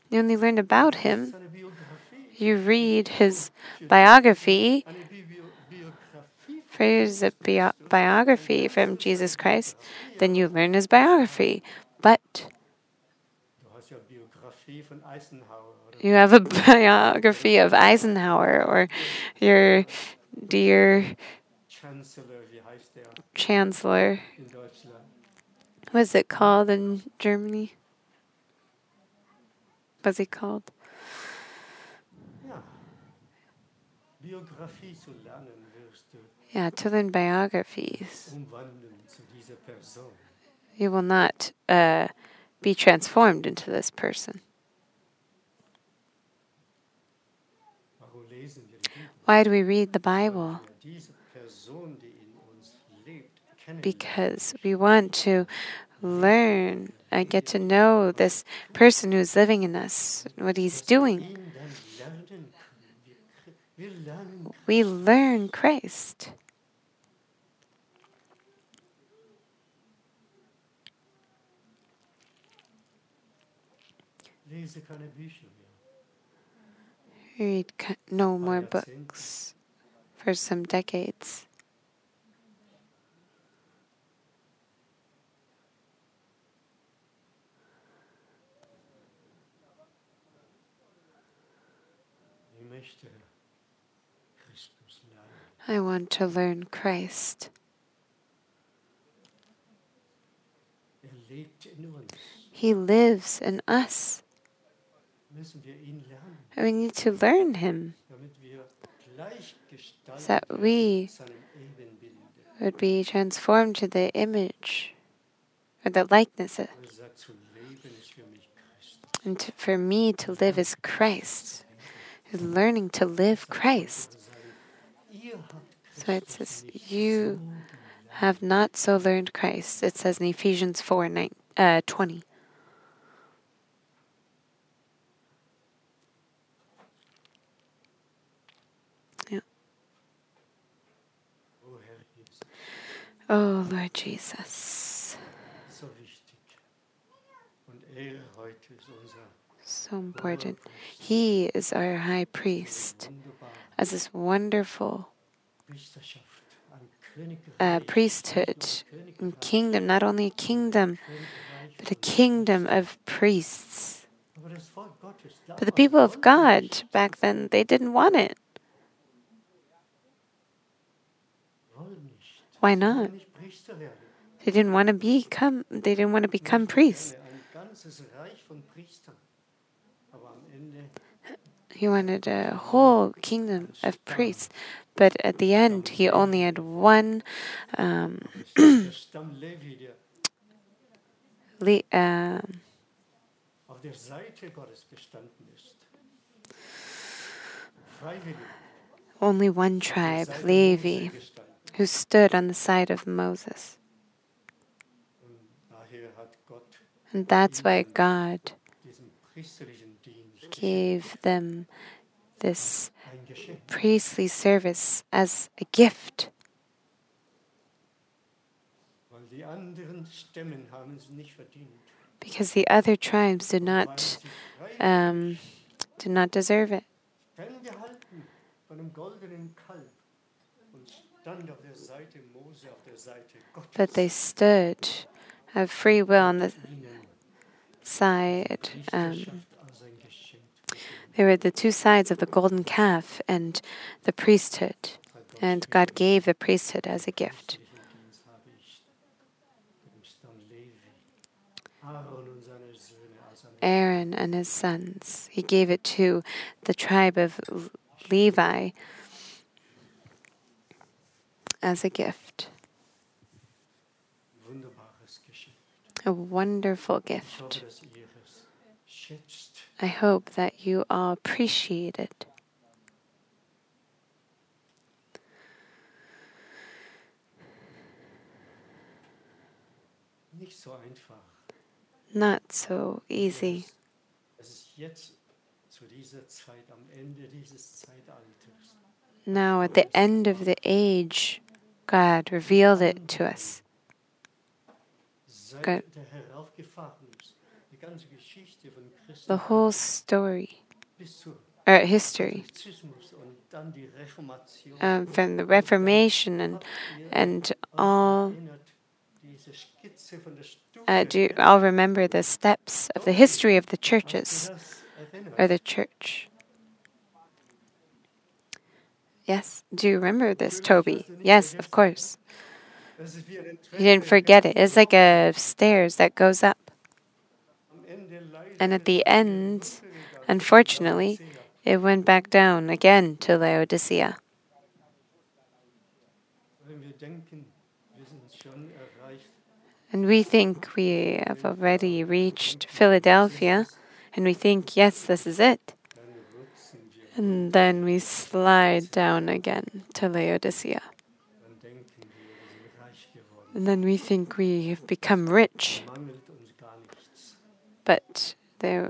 S1: You only learn about
S2: Liest
S1: him.
S2: seine Biografie.
S1: You read his biography.
S2: Eine Bibio- Biografie
S1: For his a bio-
S2: von
S1: biography from Jesus Christ, then you learn his biography. But
S2: Du hast ja Biografie von Eisenhower oder
S1: you have a biography of Eisenhower or your dear
S2: Chancellor, wie heißt der
S1: chancellor.
S2: in Deutschland?
S1: What's it called in Germany? What's he called?
S2: Ja. Biografie zu lernen, wirst du
S1: Yeah, to learn biographies.
S2: umwandeln zu dieser Person.
S1: You will not uh, be transformed into this person.
S2: Warum lesen wir die Bibel?
S1: Why do we read the
S2: Weil
S1: Bible?
S2: wir diese Person, die in uns lebt, kennenlernen.
S1: Because we want to learn and get to know this person who's living in us, what he's
S2: Dass wir
S1: doing.
S2: ihn dann lernen können. Wir, wir lernen.
S1: We learn Christ.
S2: Lese keine Bücher mehr.
S1: Read ki- no more books for some decades.
S2: Ich möchte Christus lernen.
S1: I want to learn Christ.
S2: Er lebt in uns.
S1: He lives in us.
S2: Müssen wir ihn lernen,
S1: And we need to learn him
S2: damit wir gleichgestaltet
S1: so that we
S2: werden seinem Ebenbilde.
S1: would be transformed to the image or the likeness. Of,
S2: Er sagt, zu leben ist für mich Christus.
S1: and to, for me to live is Christ. Is learning to live Christ.
S2: Ihr habt
S1: So it
S2: Christus
S1: says,
S2: nicht
S1: you
S2: so gelernt.
S1: have not so learned Christ. It says in Ephesians four nine, uh, twenty. Yeah.
S2: Oh Herr Jesus,
S1: Oh, Lord Jesus.
S2: so wichtig. Und er heute ist unser
S1: So important. He is our high priest
S2: wunderbar
S1: as this wonderful
S2: Priesterschaft, ein Königreich,
S1: uh, priesthood and kingdom, not only a kingdom, but a kingdom of priests.
S2: Aber das Volk Gottes,
S1: But the people of God back then, they didn't want it.
S2: wollen nicht.
S1: Why
S2: Sie
S1: not?
S2: wollen nicht Priester werden.
S1: They didn't want to become. They didn't want to become priests.
S2: Ein ganzes Reich von Priestern. Aber am Ende
S1: He wanted a whole kingdom of priests. But at the end, he only had one um,
S2: ist der Stamm Levi, der
S1: le- um
S2: auf der Seite Gottes gestanden ist. Freiwillig.
S1: only one
S2: auf der
S1: tribe,
S2: Seite
S1: Levi,
S2: Mose gestanden.
S1: who stood on the side of Moses.
S2: Und daher hat Gott
S1: And that's why God
S2: diesen priesterlichen Dienst
S1: gave them this
S2: ein Geschenk.
S1: priestly service as a gift.
S2: Weil die anderen Stämmen haben es nicht verdient.
S1: Because the other tribes did
S2: Und weil
S1: not
S2: sie freiwillig
S1: um, did not deserve it.
S2: ferngehalten von einem goldenen Kalb und stand auf der Seite Mose, auf der Seite Gottes.
S1: But they stood, have free will on the
S2: Ihnen
S1: side. Um,
S2: Priesterschaft als ein Geschenk.
S1: they were the two sides of the golden calf and the priesthood. And God gave the priesthood as a gift.
S2: Priesterlichen Dienst habe ich dem Stamm Levi, Aaron und seine Söhne als ein
S1: Aaron and his sons. He gave it to the tribe of Levi as a gift.
S2: wunderbares Geschenk.
S1: A wonderful
S2: Ich hoffe,
S1: gift.
S2: dass ihr es schätzt.
S1: I hope that you all appreciate it.
S2: Nicht so einfach.
S1: Not so easy.
S2: Es ist jetzt zu dieser Zeit, am Ende dieses Zeitalters,
S1: Now, at the end of the age, God revealed it to us.
S2: seit
S1: Gott.
S2: der heraufgefahren ist, die ganze Geschichte von
S1: the whole story
S2: bis zur
S1: or history
S2: Katholizismus und dann die Reformation.
S1: um, from the Reformation and
S2: Habt ihr
S1: and
S2: euch
S1: all.
S2: erinnert, diese Skizze von der
S1: Uh,
S2: Stufe
S1: do
S2: der
S1: I'll remember the steps of the history of the
S2: Hast du
S1: churches
S2: das erinnert?
S1: or the church. Yes, do you remember this, Toby? Yes, of course.
S2: Das ist wie eine
S1: You didn't
S2: Treppe,
S1: forget
S2: ganz
S1: it. It's like a stairs that goes up.
S2: am Ende leider
S1: And at the
S2: ist es wieder
S1: end,
S2: runtergegangen.
S1: unfortunately, it went back down again to Laodicea.
S2: Wenn wir denken, wir sind schon erreicht,
S1: And we think we have already reached Philadelphia, and we think, yes, this is it.
S2: dann rutschen wir.
S1: And then we slide down again to Laodicea.
S2: Dann denken wir, wir sind reich geworden.
S1: And then we think we have become rich,
S2: Mangelt uns gar nichts.
S1: but there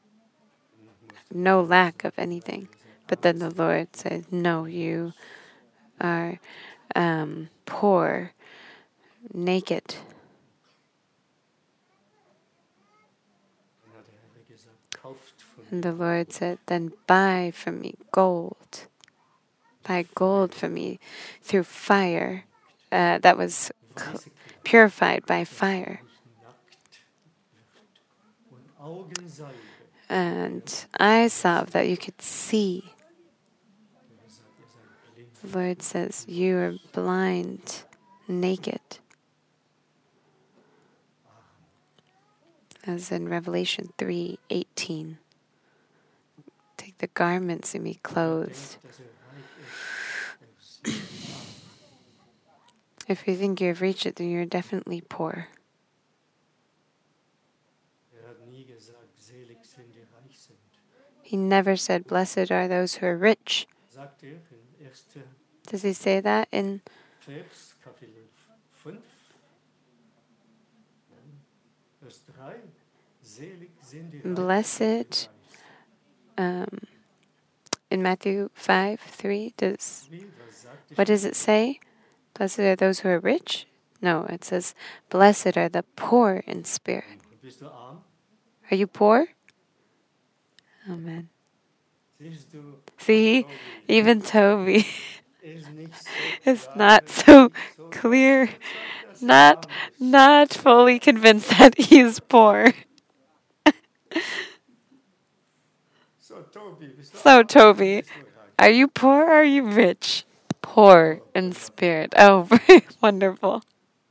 S1: no lack of anything. But then the Lord said, no, you are um, poor, naked.
S2: Dann hat der Herr gesagt, kauft von
S1: And the Lord said, then buy from me gold. Buy gold from me through fire uh, that was cl-
S2: weiße Kleider,
S1: purified by fire.
S2: nicht nackt wird. Und Augensalbe.
S1: And eye salve that you could see.
S2: Der sagt, ihr seid blind.
S1: The Lord says, you are blind, naked. As in Revelation three eighteen. Take the garments and be clothed.
S2: Denkt, dass er reich ist. Er ist arm.
S1: If you think you have reached it, then you're definitely poor.
S2: Er hat nie gesagt, selig sind die reich sind.
S1: He never said, blessed are those who are rich.
S2: Sagt er in erster
S1: Does he say that in
S2: Vers, Kapitel fünf, Vers drei. Selig sind die Reichen,
S1: Blessed, um, in Matthew five three? Does
S2: Wie, was sagt die
S1: what does it say? Blessed are those who are rich? No, it says, blessed are the poor in spirit.
S2: Schrift? Bist du arm?
S1: Are you poor? Amen.
S2: Siehst du,
S1: See,
S2: Tobi,
S1: even Toby
S2: ist nicht so
S1: is
S2: klar,
S1: not
S2: nicht
S1: so
S2: so
S1: clear,
S2: dass er sagt, dass er
S1: not
S2: arm ist.
S1: not fully convinced that he's poor.
S2: So, Tobi, bist du
S1: So,
S2: arm oder
S1: Toby,
S2: bist du reich?
S1: are you poor or are you rich? Poor in spirit. Oh, very wonderful.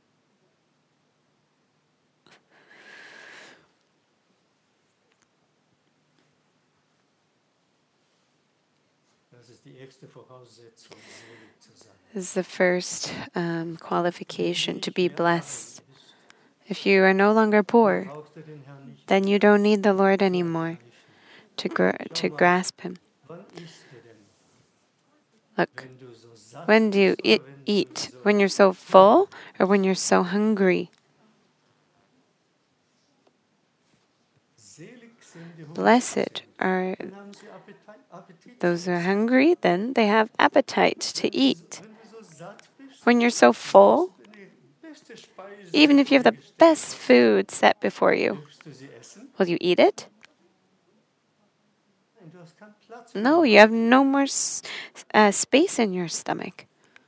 S2: Das ist die erste Voraussetzung, selig zu sein.
S1: This is the first um, qualification to be
S2: Nicht mehr
S1: blessed.
S2: arm bist,
S1: If you are no longer poor,
S2: brauchst du den Herrn nicht
S1: then you don't need the Lord
S2: zu
S1: anymore
S2: ergreifen.
S1: to gr- to grasp Him.
S2: Wann isst du denn?
S1: Look,
S2: Wenn du so satt
S1: when do you
S2: bist
S1: eat,
S2: oder wenn du
S1: eat?
S2: so
S1: When you're so full or when you're so hungry?
S2: selig sind die Hungrigen
S1: Blessed
S2: sind.
S1: are
S2: Dann haben sie Appetit, Appetit
S1: those who
S2: zu
S1: are
S2: essen.
S1: hungry, then they have appetite to
S2: Wenn du,
S1: eat.
S2: wenn du so satt bist,
S1: When you're so full,
S2: wenn die beste Speise
S1: even if you have the
S2: vorgestellt
S1: best
S2: wird,
S1: food set before you,
S2: wirst du sie essen?
S1: will you eat it?
S2: Nein, du hast keinen Platz mehr.
S1: No, you have no more s- uh, space in your stomach.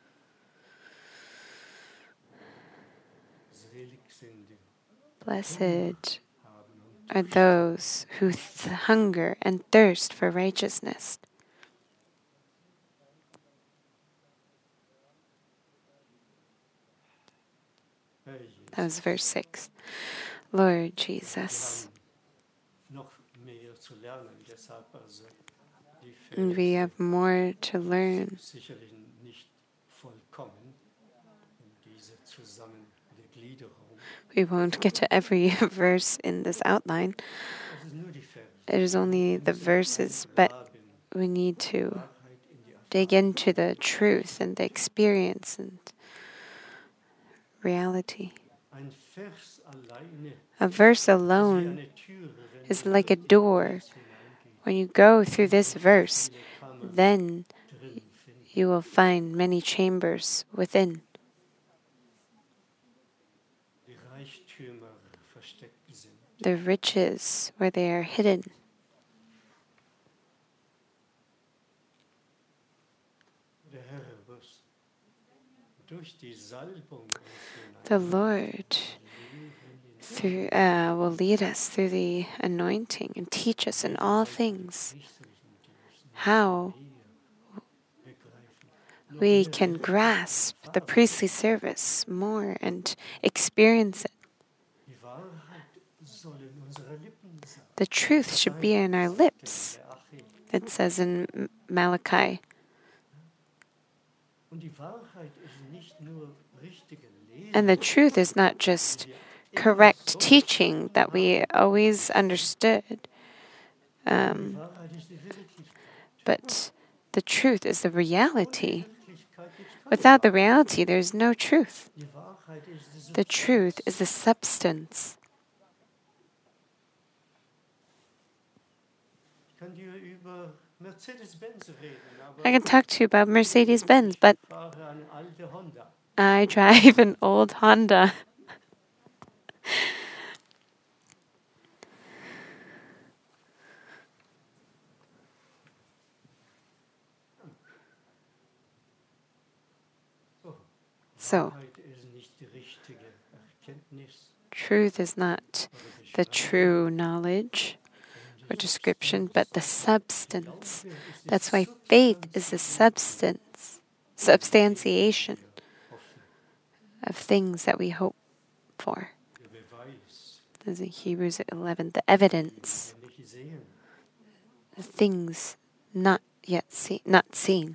S2: Selig sind die
S1: Blessed
S2: haben und
S1: are those who th- hunger and thirst for righteousness.
S2: Herr Jesus.
S1: That was verse six. Lord
S2: Wir
S1: Jesus.
S2: haben noch mehr zu lernen, deshalb also die
S1: And we
S2: Verse
S1: have more to learn.
S2: sicherlich nicht vollkommen in dieser Zusammengliederung.
S1: We won't get to every verse in this outline.
S2: Es ist nur die Verse.
S1: It is only the verses, but we need to
S2: Wahrheit in die
S1: dig into the truth and the experience and reality.
S2: Ein Vers alleine
S1: A verse
S2: ist wie
S1: alone
S2: eine Türe, wenn
S1: is
S2: du
S1: like a
S2: durch diesen
S1: door.
S2: Vers hineingehst,
S1: When you go through this verse,
S2: viele Kammern
S1: then
S2: drin finden.
S1: you will find many chambers within.
S2: Die Reichtümer versteckt sind.
S1: the riches where they are hidden.
S2: Der Herr wird durch die Salbung uns
S1: The
S2: hinein
S1: Lord through, uh, will lead us through the anointing and teach us in all things
S2: priesterlichen Diensten
S1: how
S2: mehr begreifen. Noch
S1: we
S2: mehr
S1: can
S2: wirklich
S1: grasp the
S2: erfahren.
S1: priestly service more and experience it.
S2: Die Wahrheit soll in unsere Lippen sein.
S1: The truth should be in our lips, it says in M- Malachi.
S2: Und die Wahrheit ist nicht nur richtige Lehre,
S1: And the truth is not just correct teaching that we always understood,
S2: die
S1: um,
S2: Wahrheit ist die Wirklichkeit.
S1: but the truth is the reality.
S2: Wirklichkeit gibt's keine
S1: Without the
S2: Wahrheit.
S1: reality, there's no truth.
S2: Die Wahrheit ist die
S1: The truth is the substance.
S2: Ich kann dir über Mercedes-Benz reden, aber
S1: I can talk to you about Mercedes-Benz, but
S2: ich fahre eine alte Honda.
S1: I drive an old Honda. So,
S2: Wahrheit ist nicht die richtige Erkenntnis
S1: truth is not the true knowledge or description, but the substance. That's why faith is the substance, substantiation of things that we hope for.
S2: der Beweis,
S1: As in Hebrews eleven, the evidence,
S2: wenn nicht sehen.
S1: the things not yet seen, not seen.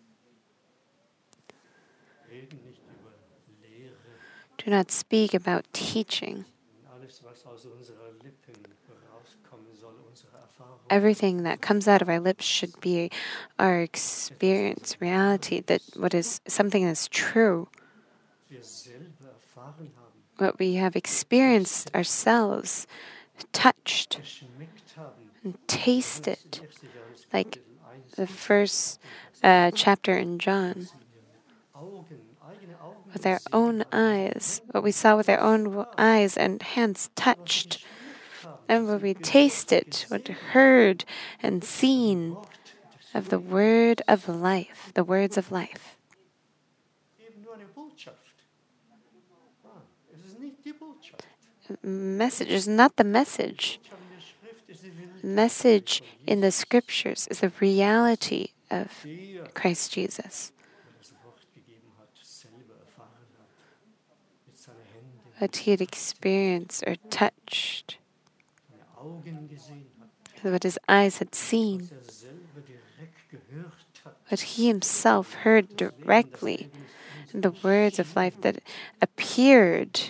S2: Reden nicht über Lehre
S1: Do not speak about teaching.
S2: und alles, was aus unserer Lippen rauskommen soll, unsere Erfahrung.
S1: Everything that comes out of our lips should be our experience, reality, that what is something that's true,
S2: Wir selber erfahren haben,
S1: what we have experienced ourselves, touched
S2: geschmeckt haben.
S1: and tasted,
S2: Das erste Johannes
S1: like
S2: Kapitel eins.
S1: the first uh, chapter in John,
S2: Augen, eigene Augen
S1: with our
S2: gesehen
S1: own
S2: haben,
S1: eyes, what we saw with our own w- eyes and hands touched,
S2: geschmeckt haben,
S1: and what we tasted, what heard and seen
S2: Wort des
S1: of the word of life, the words of life.
S2: eben nur eine Botschaft. Ah, es ist nicht die Botschaft.
S1: Message is not the message.
S2: Die Botschaft in der Schrift ist die Wirklichkeit
S1: Message
S2: von
S1: in the
S2: Jesus,
S1: scriptures is the reality of
S2: der,
S1: Christ Jesus,
S2: der das Wort gegeben hat, selber erfahren hat. Mit seinen Händen,
S1: what he had experienced or touched,
S2: seine Augen gesehen hat,
S1: what his eyes had seen,
S2: was er selber direkt gehört hat.
S1: what he himself heard directly, and the words of life that appeared.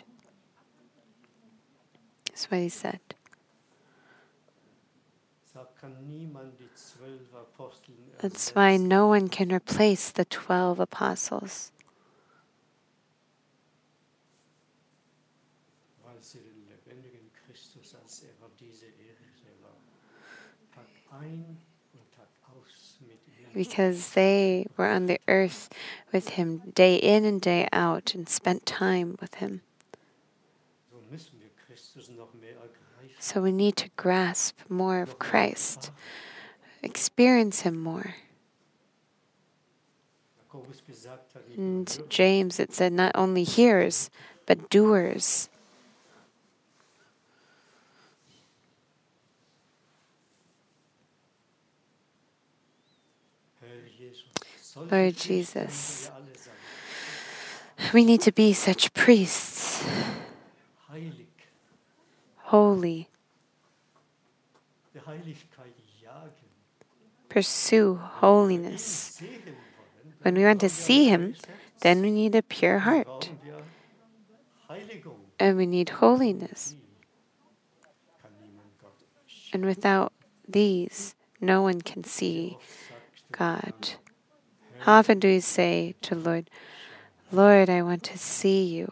S1: That's what he said.
S2: Deshalb kann niemand die zwölf Apostel
S1: That's why
S2: ersetzen.
S1: no one can replace the twelve apostles,
S2: Weil sie den lebendigen Christus, als er auf diese Erde war, Tag ein und Tag aus mit ihm.
S1: because they were on the earth with him day in and day out and spent time with him.
S2: So müssen wir Christus noch mehr ergreifen.
S1: So we need to grasp more of Christ, experience him more.
S2: Jakobus gesagt hat, nicht nur
S1: And
S2: hören,
S1: James, it said, not only hearers, but doers.
S2: Herr Jesus. Solche
S1: Lord
S2: Priester
S1: Jesus.
S2: müssen wir alle sein.
S1: We need to be such priests,
S2: Heilig,
S1: holy,
S2: der Heiligkeit jagen.
S1: pursue holiness.
S2: Sehen wollen,
S1: When we want to see him, then we need a pure heart,
S2: brauchen wir Heiligung.
S1: and we need holiness.
S2: Die kann niemand Gott schauen.
S1: And without these, no one can see
S2: Sagt
S1: God. How often do we say to Lord, Lord, I want to see you?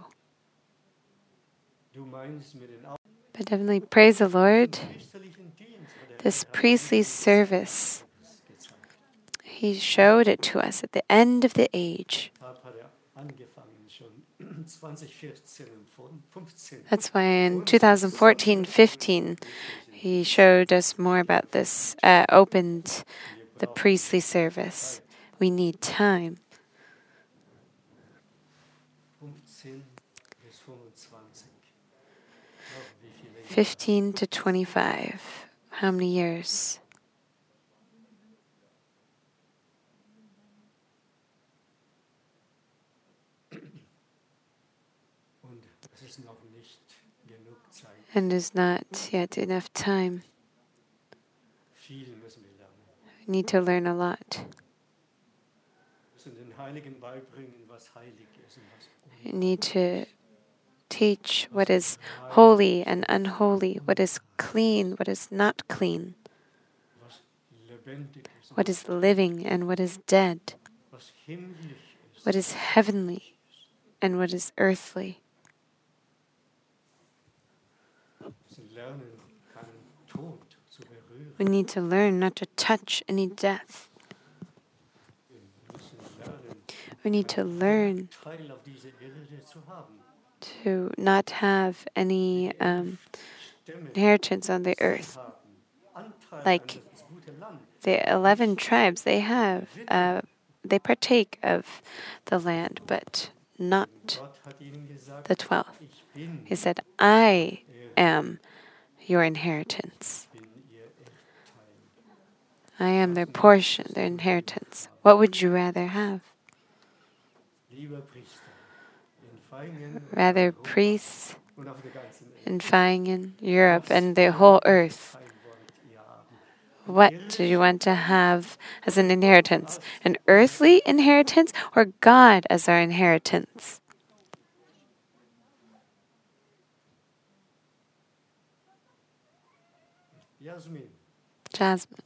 S2: du meinst mit den Augen
S1: But definitely praise the Lord.
S2: priesterlichen Dienst, wo der
S1: This
S2: Herr
S1: priestly service,
S2: uns gezeigt
S1: he showed it to us at the end of the age.
S2: hat, hat er angefangen,
S1: That's why in two thousand fourteen fifteen, he showed us more about this, uh, opened the priestly service. We need time. fifteen to twenty-five. How many years? And there's not yet enough time. We need to learn a lot. We need to teach what is holy and unholy, what is clean, what is not clean, what is living and what is dead, what is heavenly and what is earthly. We need to learn not to touch any death. We need to learn to not have any um, inheritance on the earth. Like the eleven tribes, they have, uh, they partake of the land, but not the twelve. He said, I am your inheritance. I am their portion, their inheritance. What would you rather have? Rather priests in Feigen, Europe, and the whole earth. What do you want to have as an inheritance? An earthly inheritance or God as our inheritance? Jasmine.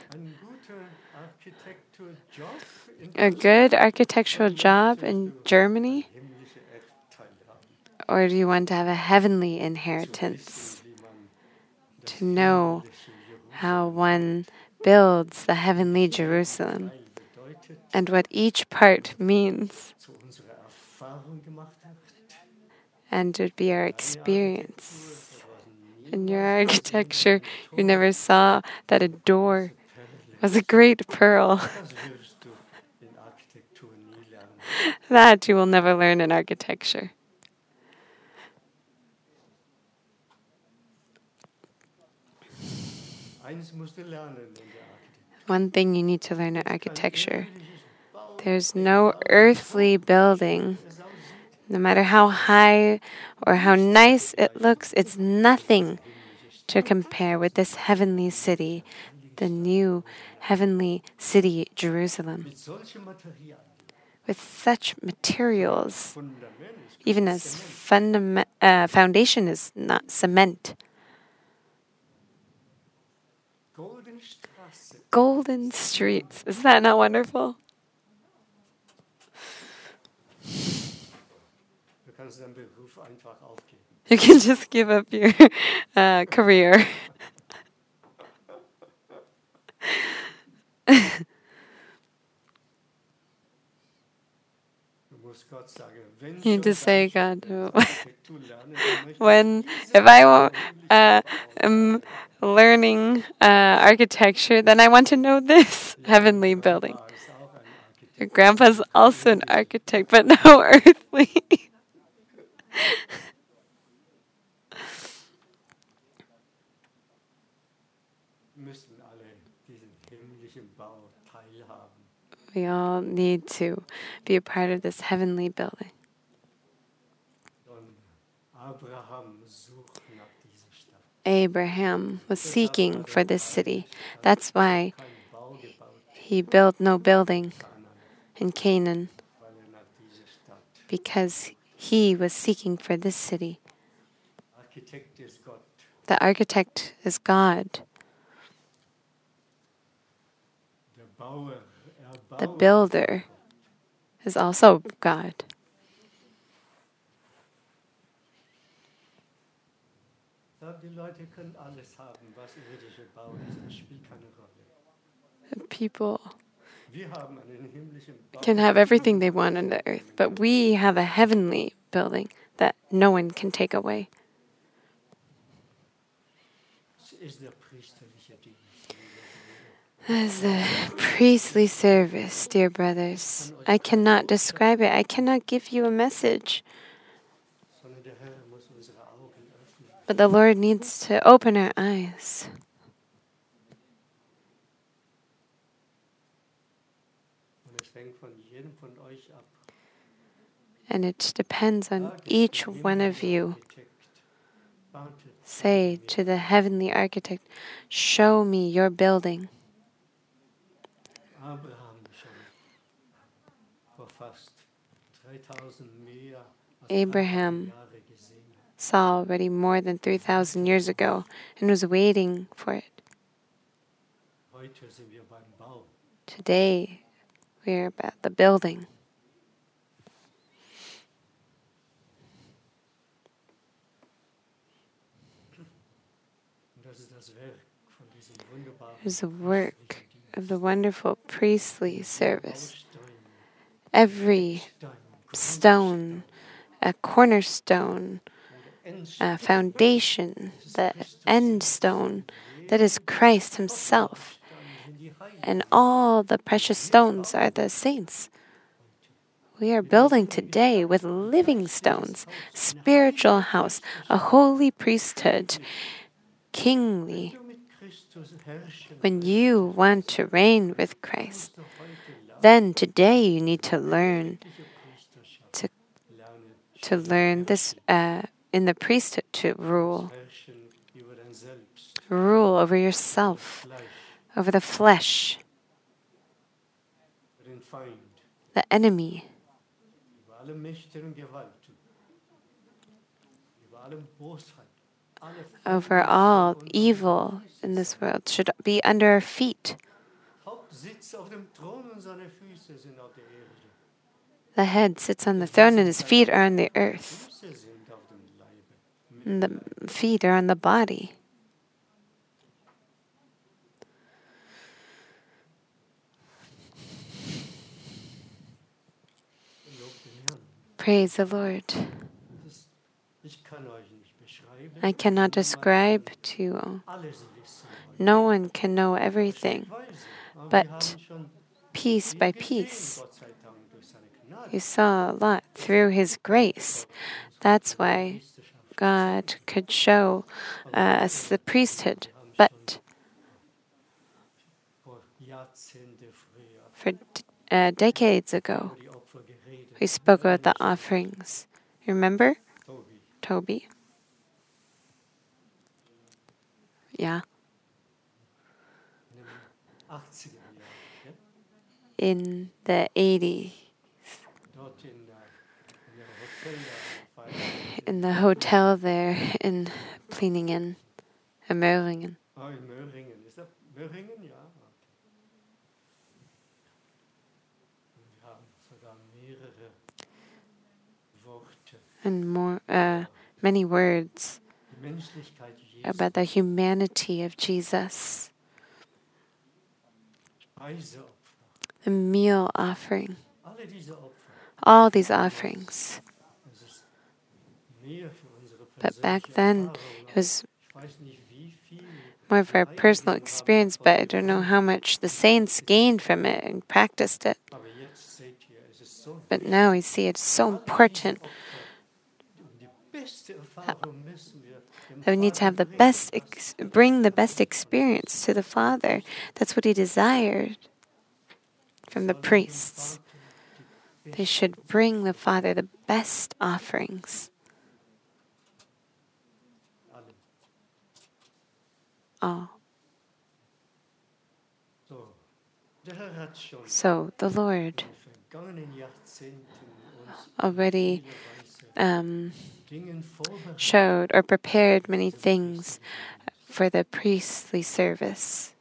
S1: A good architectural job in Germany? Or do you want to have a heavenly inheritance? To know how one builds the heavenly Jerusalem and what each part means. And it would be our experience. In your architecture, you never saw that a door was a great pearl. That you will never learn in architecture. One thing you need to learn in architecture. There's no earthly building, no matter how high or how nice it looks, it's nothing to compare with this heavenly city, the new heavenly city, Jerusalem. With such materials, even as fundam- uh, foundation is not cement. Golden streets. Is that not wonderful? You can just give up your uh, career. You need to say, God, when, if I want, uh, am learning uh, architecture, then I want to know this heavenly building. Your grandpa's also an architect, but no earthly. We all need to be a part of this heavenly building. Abraham was seeking for this city. That's why he built no building in Canaan, because he was seeking for this city. The architect is God. The builder is also God. The people
S2: Wir haben einen himmlischen
S1: can
S2: Bau.
S1: have everything they want on the earth, but we have a heavenly building that no one can take away.
S2: Es ist der priesterliche Dienst, liebe Brüder.
S1: That is the priestly service, dear brothers. I cannot describe it. I cannot give you a message.
S2: Sondern der Herr muss unsere Augen öffnen.
S1: But the Lord needs to open our eyes.
S2: Und es hängt von jedem von euch ab.
S1: And it depends on
S2: Sage
S1: each
S2: zum
S1: one of you.
S2: Himmelarchitekt, warte,
S1: Say to the heavenly architect, show me your building.
S2: Abraham schon vor fast dreitausend mehr als
S1: Abraham
S2: dreitausend Jahre gesehen hat.
S1: saw already more than three thousand years ago and was waiting for it.
S2: Heute sind wir beim Bau.
S1: Today, we are about the building.
S2: Und das ist das Werk von diesem wunderbaren
S1: It is the work
S2: priesterlichen
S1: of the wonderful priestly
S2: Dienst.
S1: service.
S2: Bausteine,
S1: Every
S2: Stein,
S1: stone, a cornerstone,
S2: Grundstein,
S1: a foundation, the end stone, that is Christ Himself.
S2: Bausteine sind die Heiligen.
S1: And all the precious stones are the saints. We are building today with living stones, spiritual house, a holy priesthood, kingly.
S2: Wenn du mit Christus herrschen
S1: When you want to reign with Christ,
S2: willst, du heute lernen,
S1: then today you need to learn
S2: diese Priesterschaft
S1: to
S2: lernen,
S1: to learn this uh, in the priesthood to rule,
S2: herrschen über dein Selbst,
S1: rule over yourself,
S2: Fleisch,
S1: over the flesh,
S2: über den Feind,
S1: the enemy,
S2: über alle Mächte und Gewalten, über alle Bosheit, alle
S1: over all evil in this world should be under our feet.
S2: Haupt sitzt auf dem Thron und seine Füße sind auf der Erde.
S1: The head sits on the throne and his feet are on the earth.
S2: Füße sind auf dem Leibe.
S1: And the feet are on the body.
S2: Lob den Herrn.
S1: Praise the Lord.
S2: Das ist, ich kann euch nicht beschreiben.
S1: I cannot describe to you.
S2: Alles wissen wollen.
S1: No one can know everything.
S2: Weise. Aber
S1: But
S2: wir haben schon
S1: piece
S2: viel
S1: by
S2: gesehen,
S1: piece,
S2: Gott sei Dank, durch seine Gnade.
S1: you saw a lot through His grace. That's why God could show uh, us the priesthood. But
S2: Vor Jahrzehnte früher
S1: for uh, decades ago,
S2: über die Opfer geredet.
S1: we spoke about the offerings. You remember,
S2: Tobi,
S1: Toby? Yeah.
S2: in den achtziger Jahren. Ja?
S1: In the eighties,
S2: Dort in, äh, in ihrem Hotel da feiern.
S1: in the hotel there in Pliningen, in Möllingen.
S2: Ah, in Möhringen. Ist das Möhringen? Ja. Okay. Und wir haben sogar mehrere Worte.
S1: And more, uh, many words
S2: Die Menschlichkeit Jesu.
S1: about the humanity of Jesus,
S2: Speiseopfer.
S1: the meal offering,
S2: Alle diese Opfer.
S1: all these offerings.
S2: Das ist mehr für unsere
S1: But back
S2: persönliche
S1: then,
S2: Erfahrung.
S1: it was
S2: Ich weiß nicht, wie viel
S1: more of our personal experience, but I don't know how much the saints gained from it and practiced it.
S2: Aber jetzt seht ihr, es ist so
S1: But now we see it's so important
S2: Und die beste Erfahrung müssen wir dem
S1: that we need to have the
S2: Vater
S1: best, ex- bring the best experience to the Father. That's what He desired from the
S2: bringen.
S1: priests.
S2: Die
S1: They should bring the Father the best offerings.
S2: alle.
S1: All.
S2: So, der Herr hat schon
S1: So the Lord
S2: in den vergangenen Jahrzehnten uns
S1: already
S2: viele Weise
S1: um,
S2: Dingen vorbereitet.
S1: showed or prepared many things for the priestly service.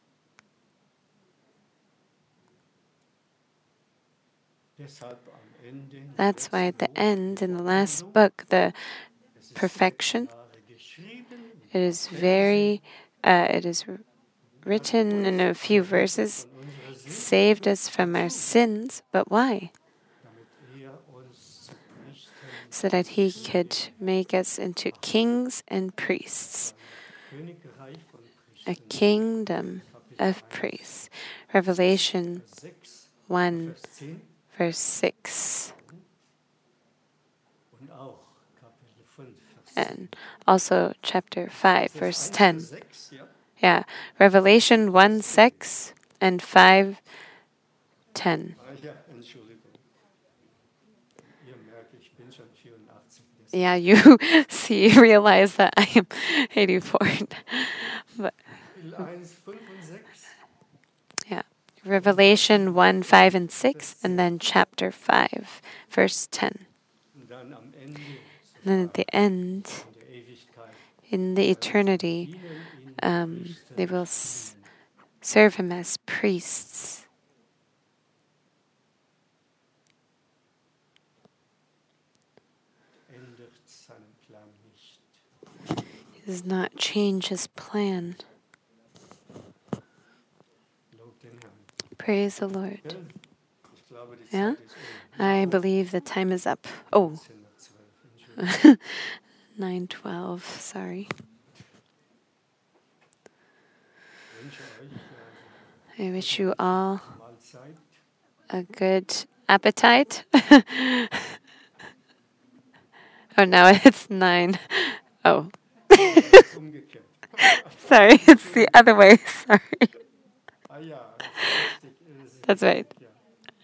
S2: Deshalb am Ende
S1: That's why at the end, in the last book, the perfection,
S2: geschrieben
S1: it is very, uh, it is written in a few verses.
S2: von unserer
S1: saved us from our sins, but why?
S2: damit er uns zu Priestern
S1: So that he could make us into kings and priests,
S2: Königreich von
S1: a
S2: Priestern
S1: kingdom of priests. Revelation
S2: sechs,
S1: one,
S2: Vers zehn
S1: verse six,
S2: und auch Kapitel fünf, Vers zehn.
S1: and also chapter five,
S2: Das
S1: verse
S2: eins
S1: ten.
S2: Vers sechs, ja?
S1: Yeah, Revelation one, six, and five, ten.
S2: Ah, ja, Entschuldigung. Ihr merkt, ich bin schon vierundachtzig.
S1: Yeah, you see, realize that I am eighty-four. But
S2: Kapitel eins, fünf und sechs.
S1: yeah, Revelation one, five, and six, and then chapter five, verse ten.
S2: Und dann am Ende,
S1: And then at the end,
S2: in der Ewigkeit,
S1: in the eternity,
S2: dienen ihn
S1: um, they will
S2: Priester
S1: s- serve him as priests.
S2: ändert seinen Plan nicht.
S1: He does not change his plan.
S2: Lob den Herrn.
S1: Praise the Lord.
S2: Gell? Ich glaube, die
S1: Ja?
S2: Zeit ist um.
S1: I believe the time is up. Oh,
S2: neunzehn nach zwölf, Entschuldigung.
S1: nine twelve, sorry.
S2: Ich wünsche euch
S1: I wish you all
S2: äh, Mahlzeit.
S1: a good appetite. Oh, now it's nine. Oh,
S2: Umgekehrt.
S1: sorry, it's the other way. Sorry.
S2: Ah ja, das ist richtig. Das ist
S1: That's right.
S2: richtig, ja.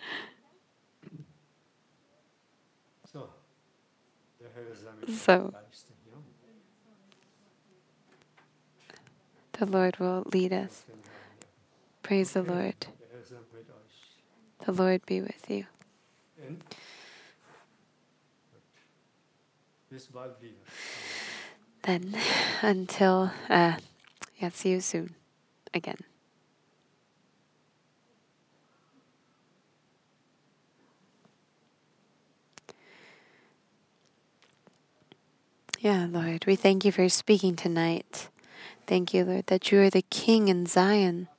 S2: So, der Herr sei mit
S1: So.
S2: eurem Geiste, ja?
S1: The Lord will lead us.
S2: Den Herrn, ja.
S1: Praise the
S2: Okay,
S1: Lord.
S2: Der Herr sei mit euch.
S1: The Lord be with you.
S2: Und bis bald wieder.
S1: Then, until, uh, yeah, see you soon again. Yeah, Lord, we thank you for speaking tonight. Thank you, Lord, that you are the King in Zion.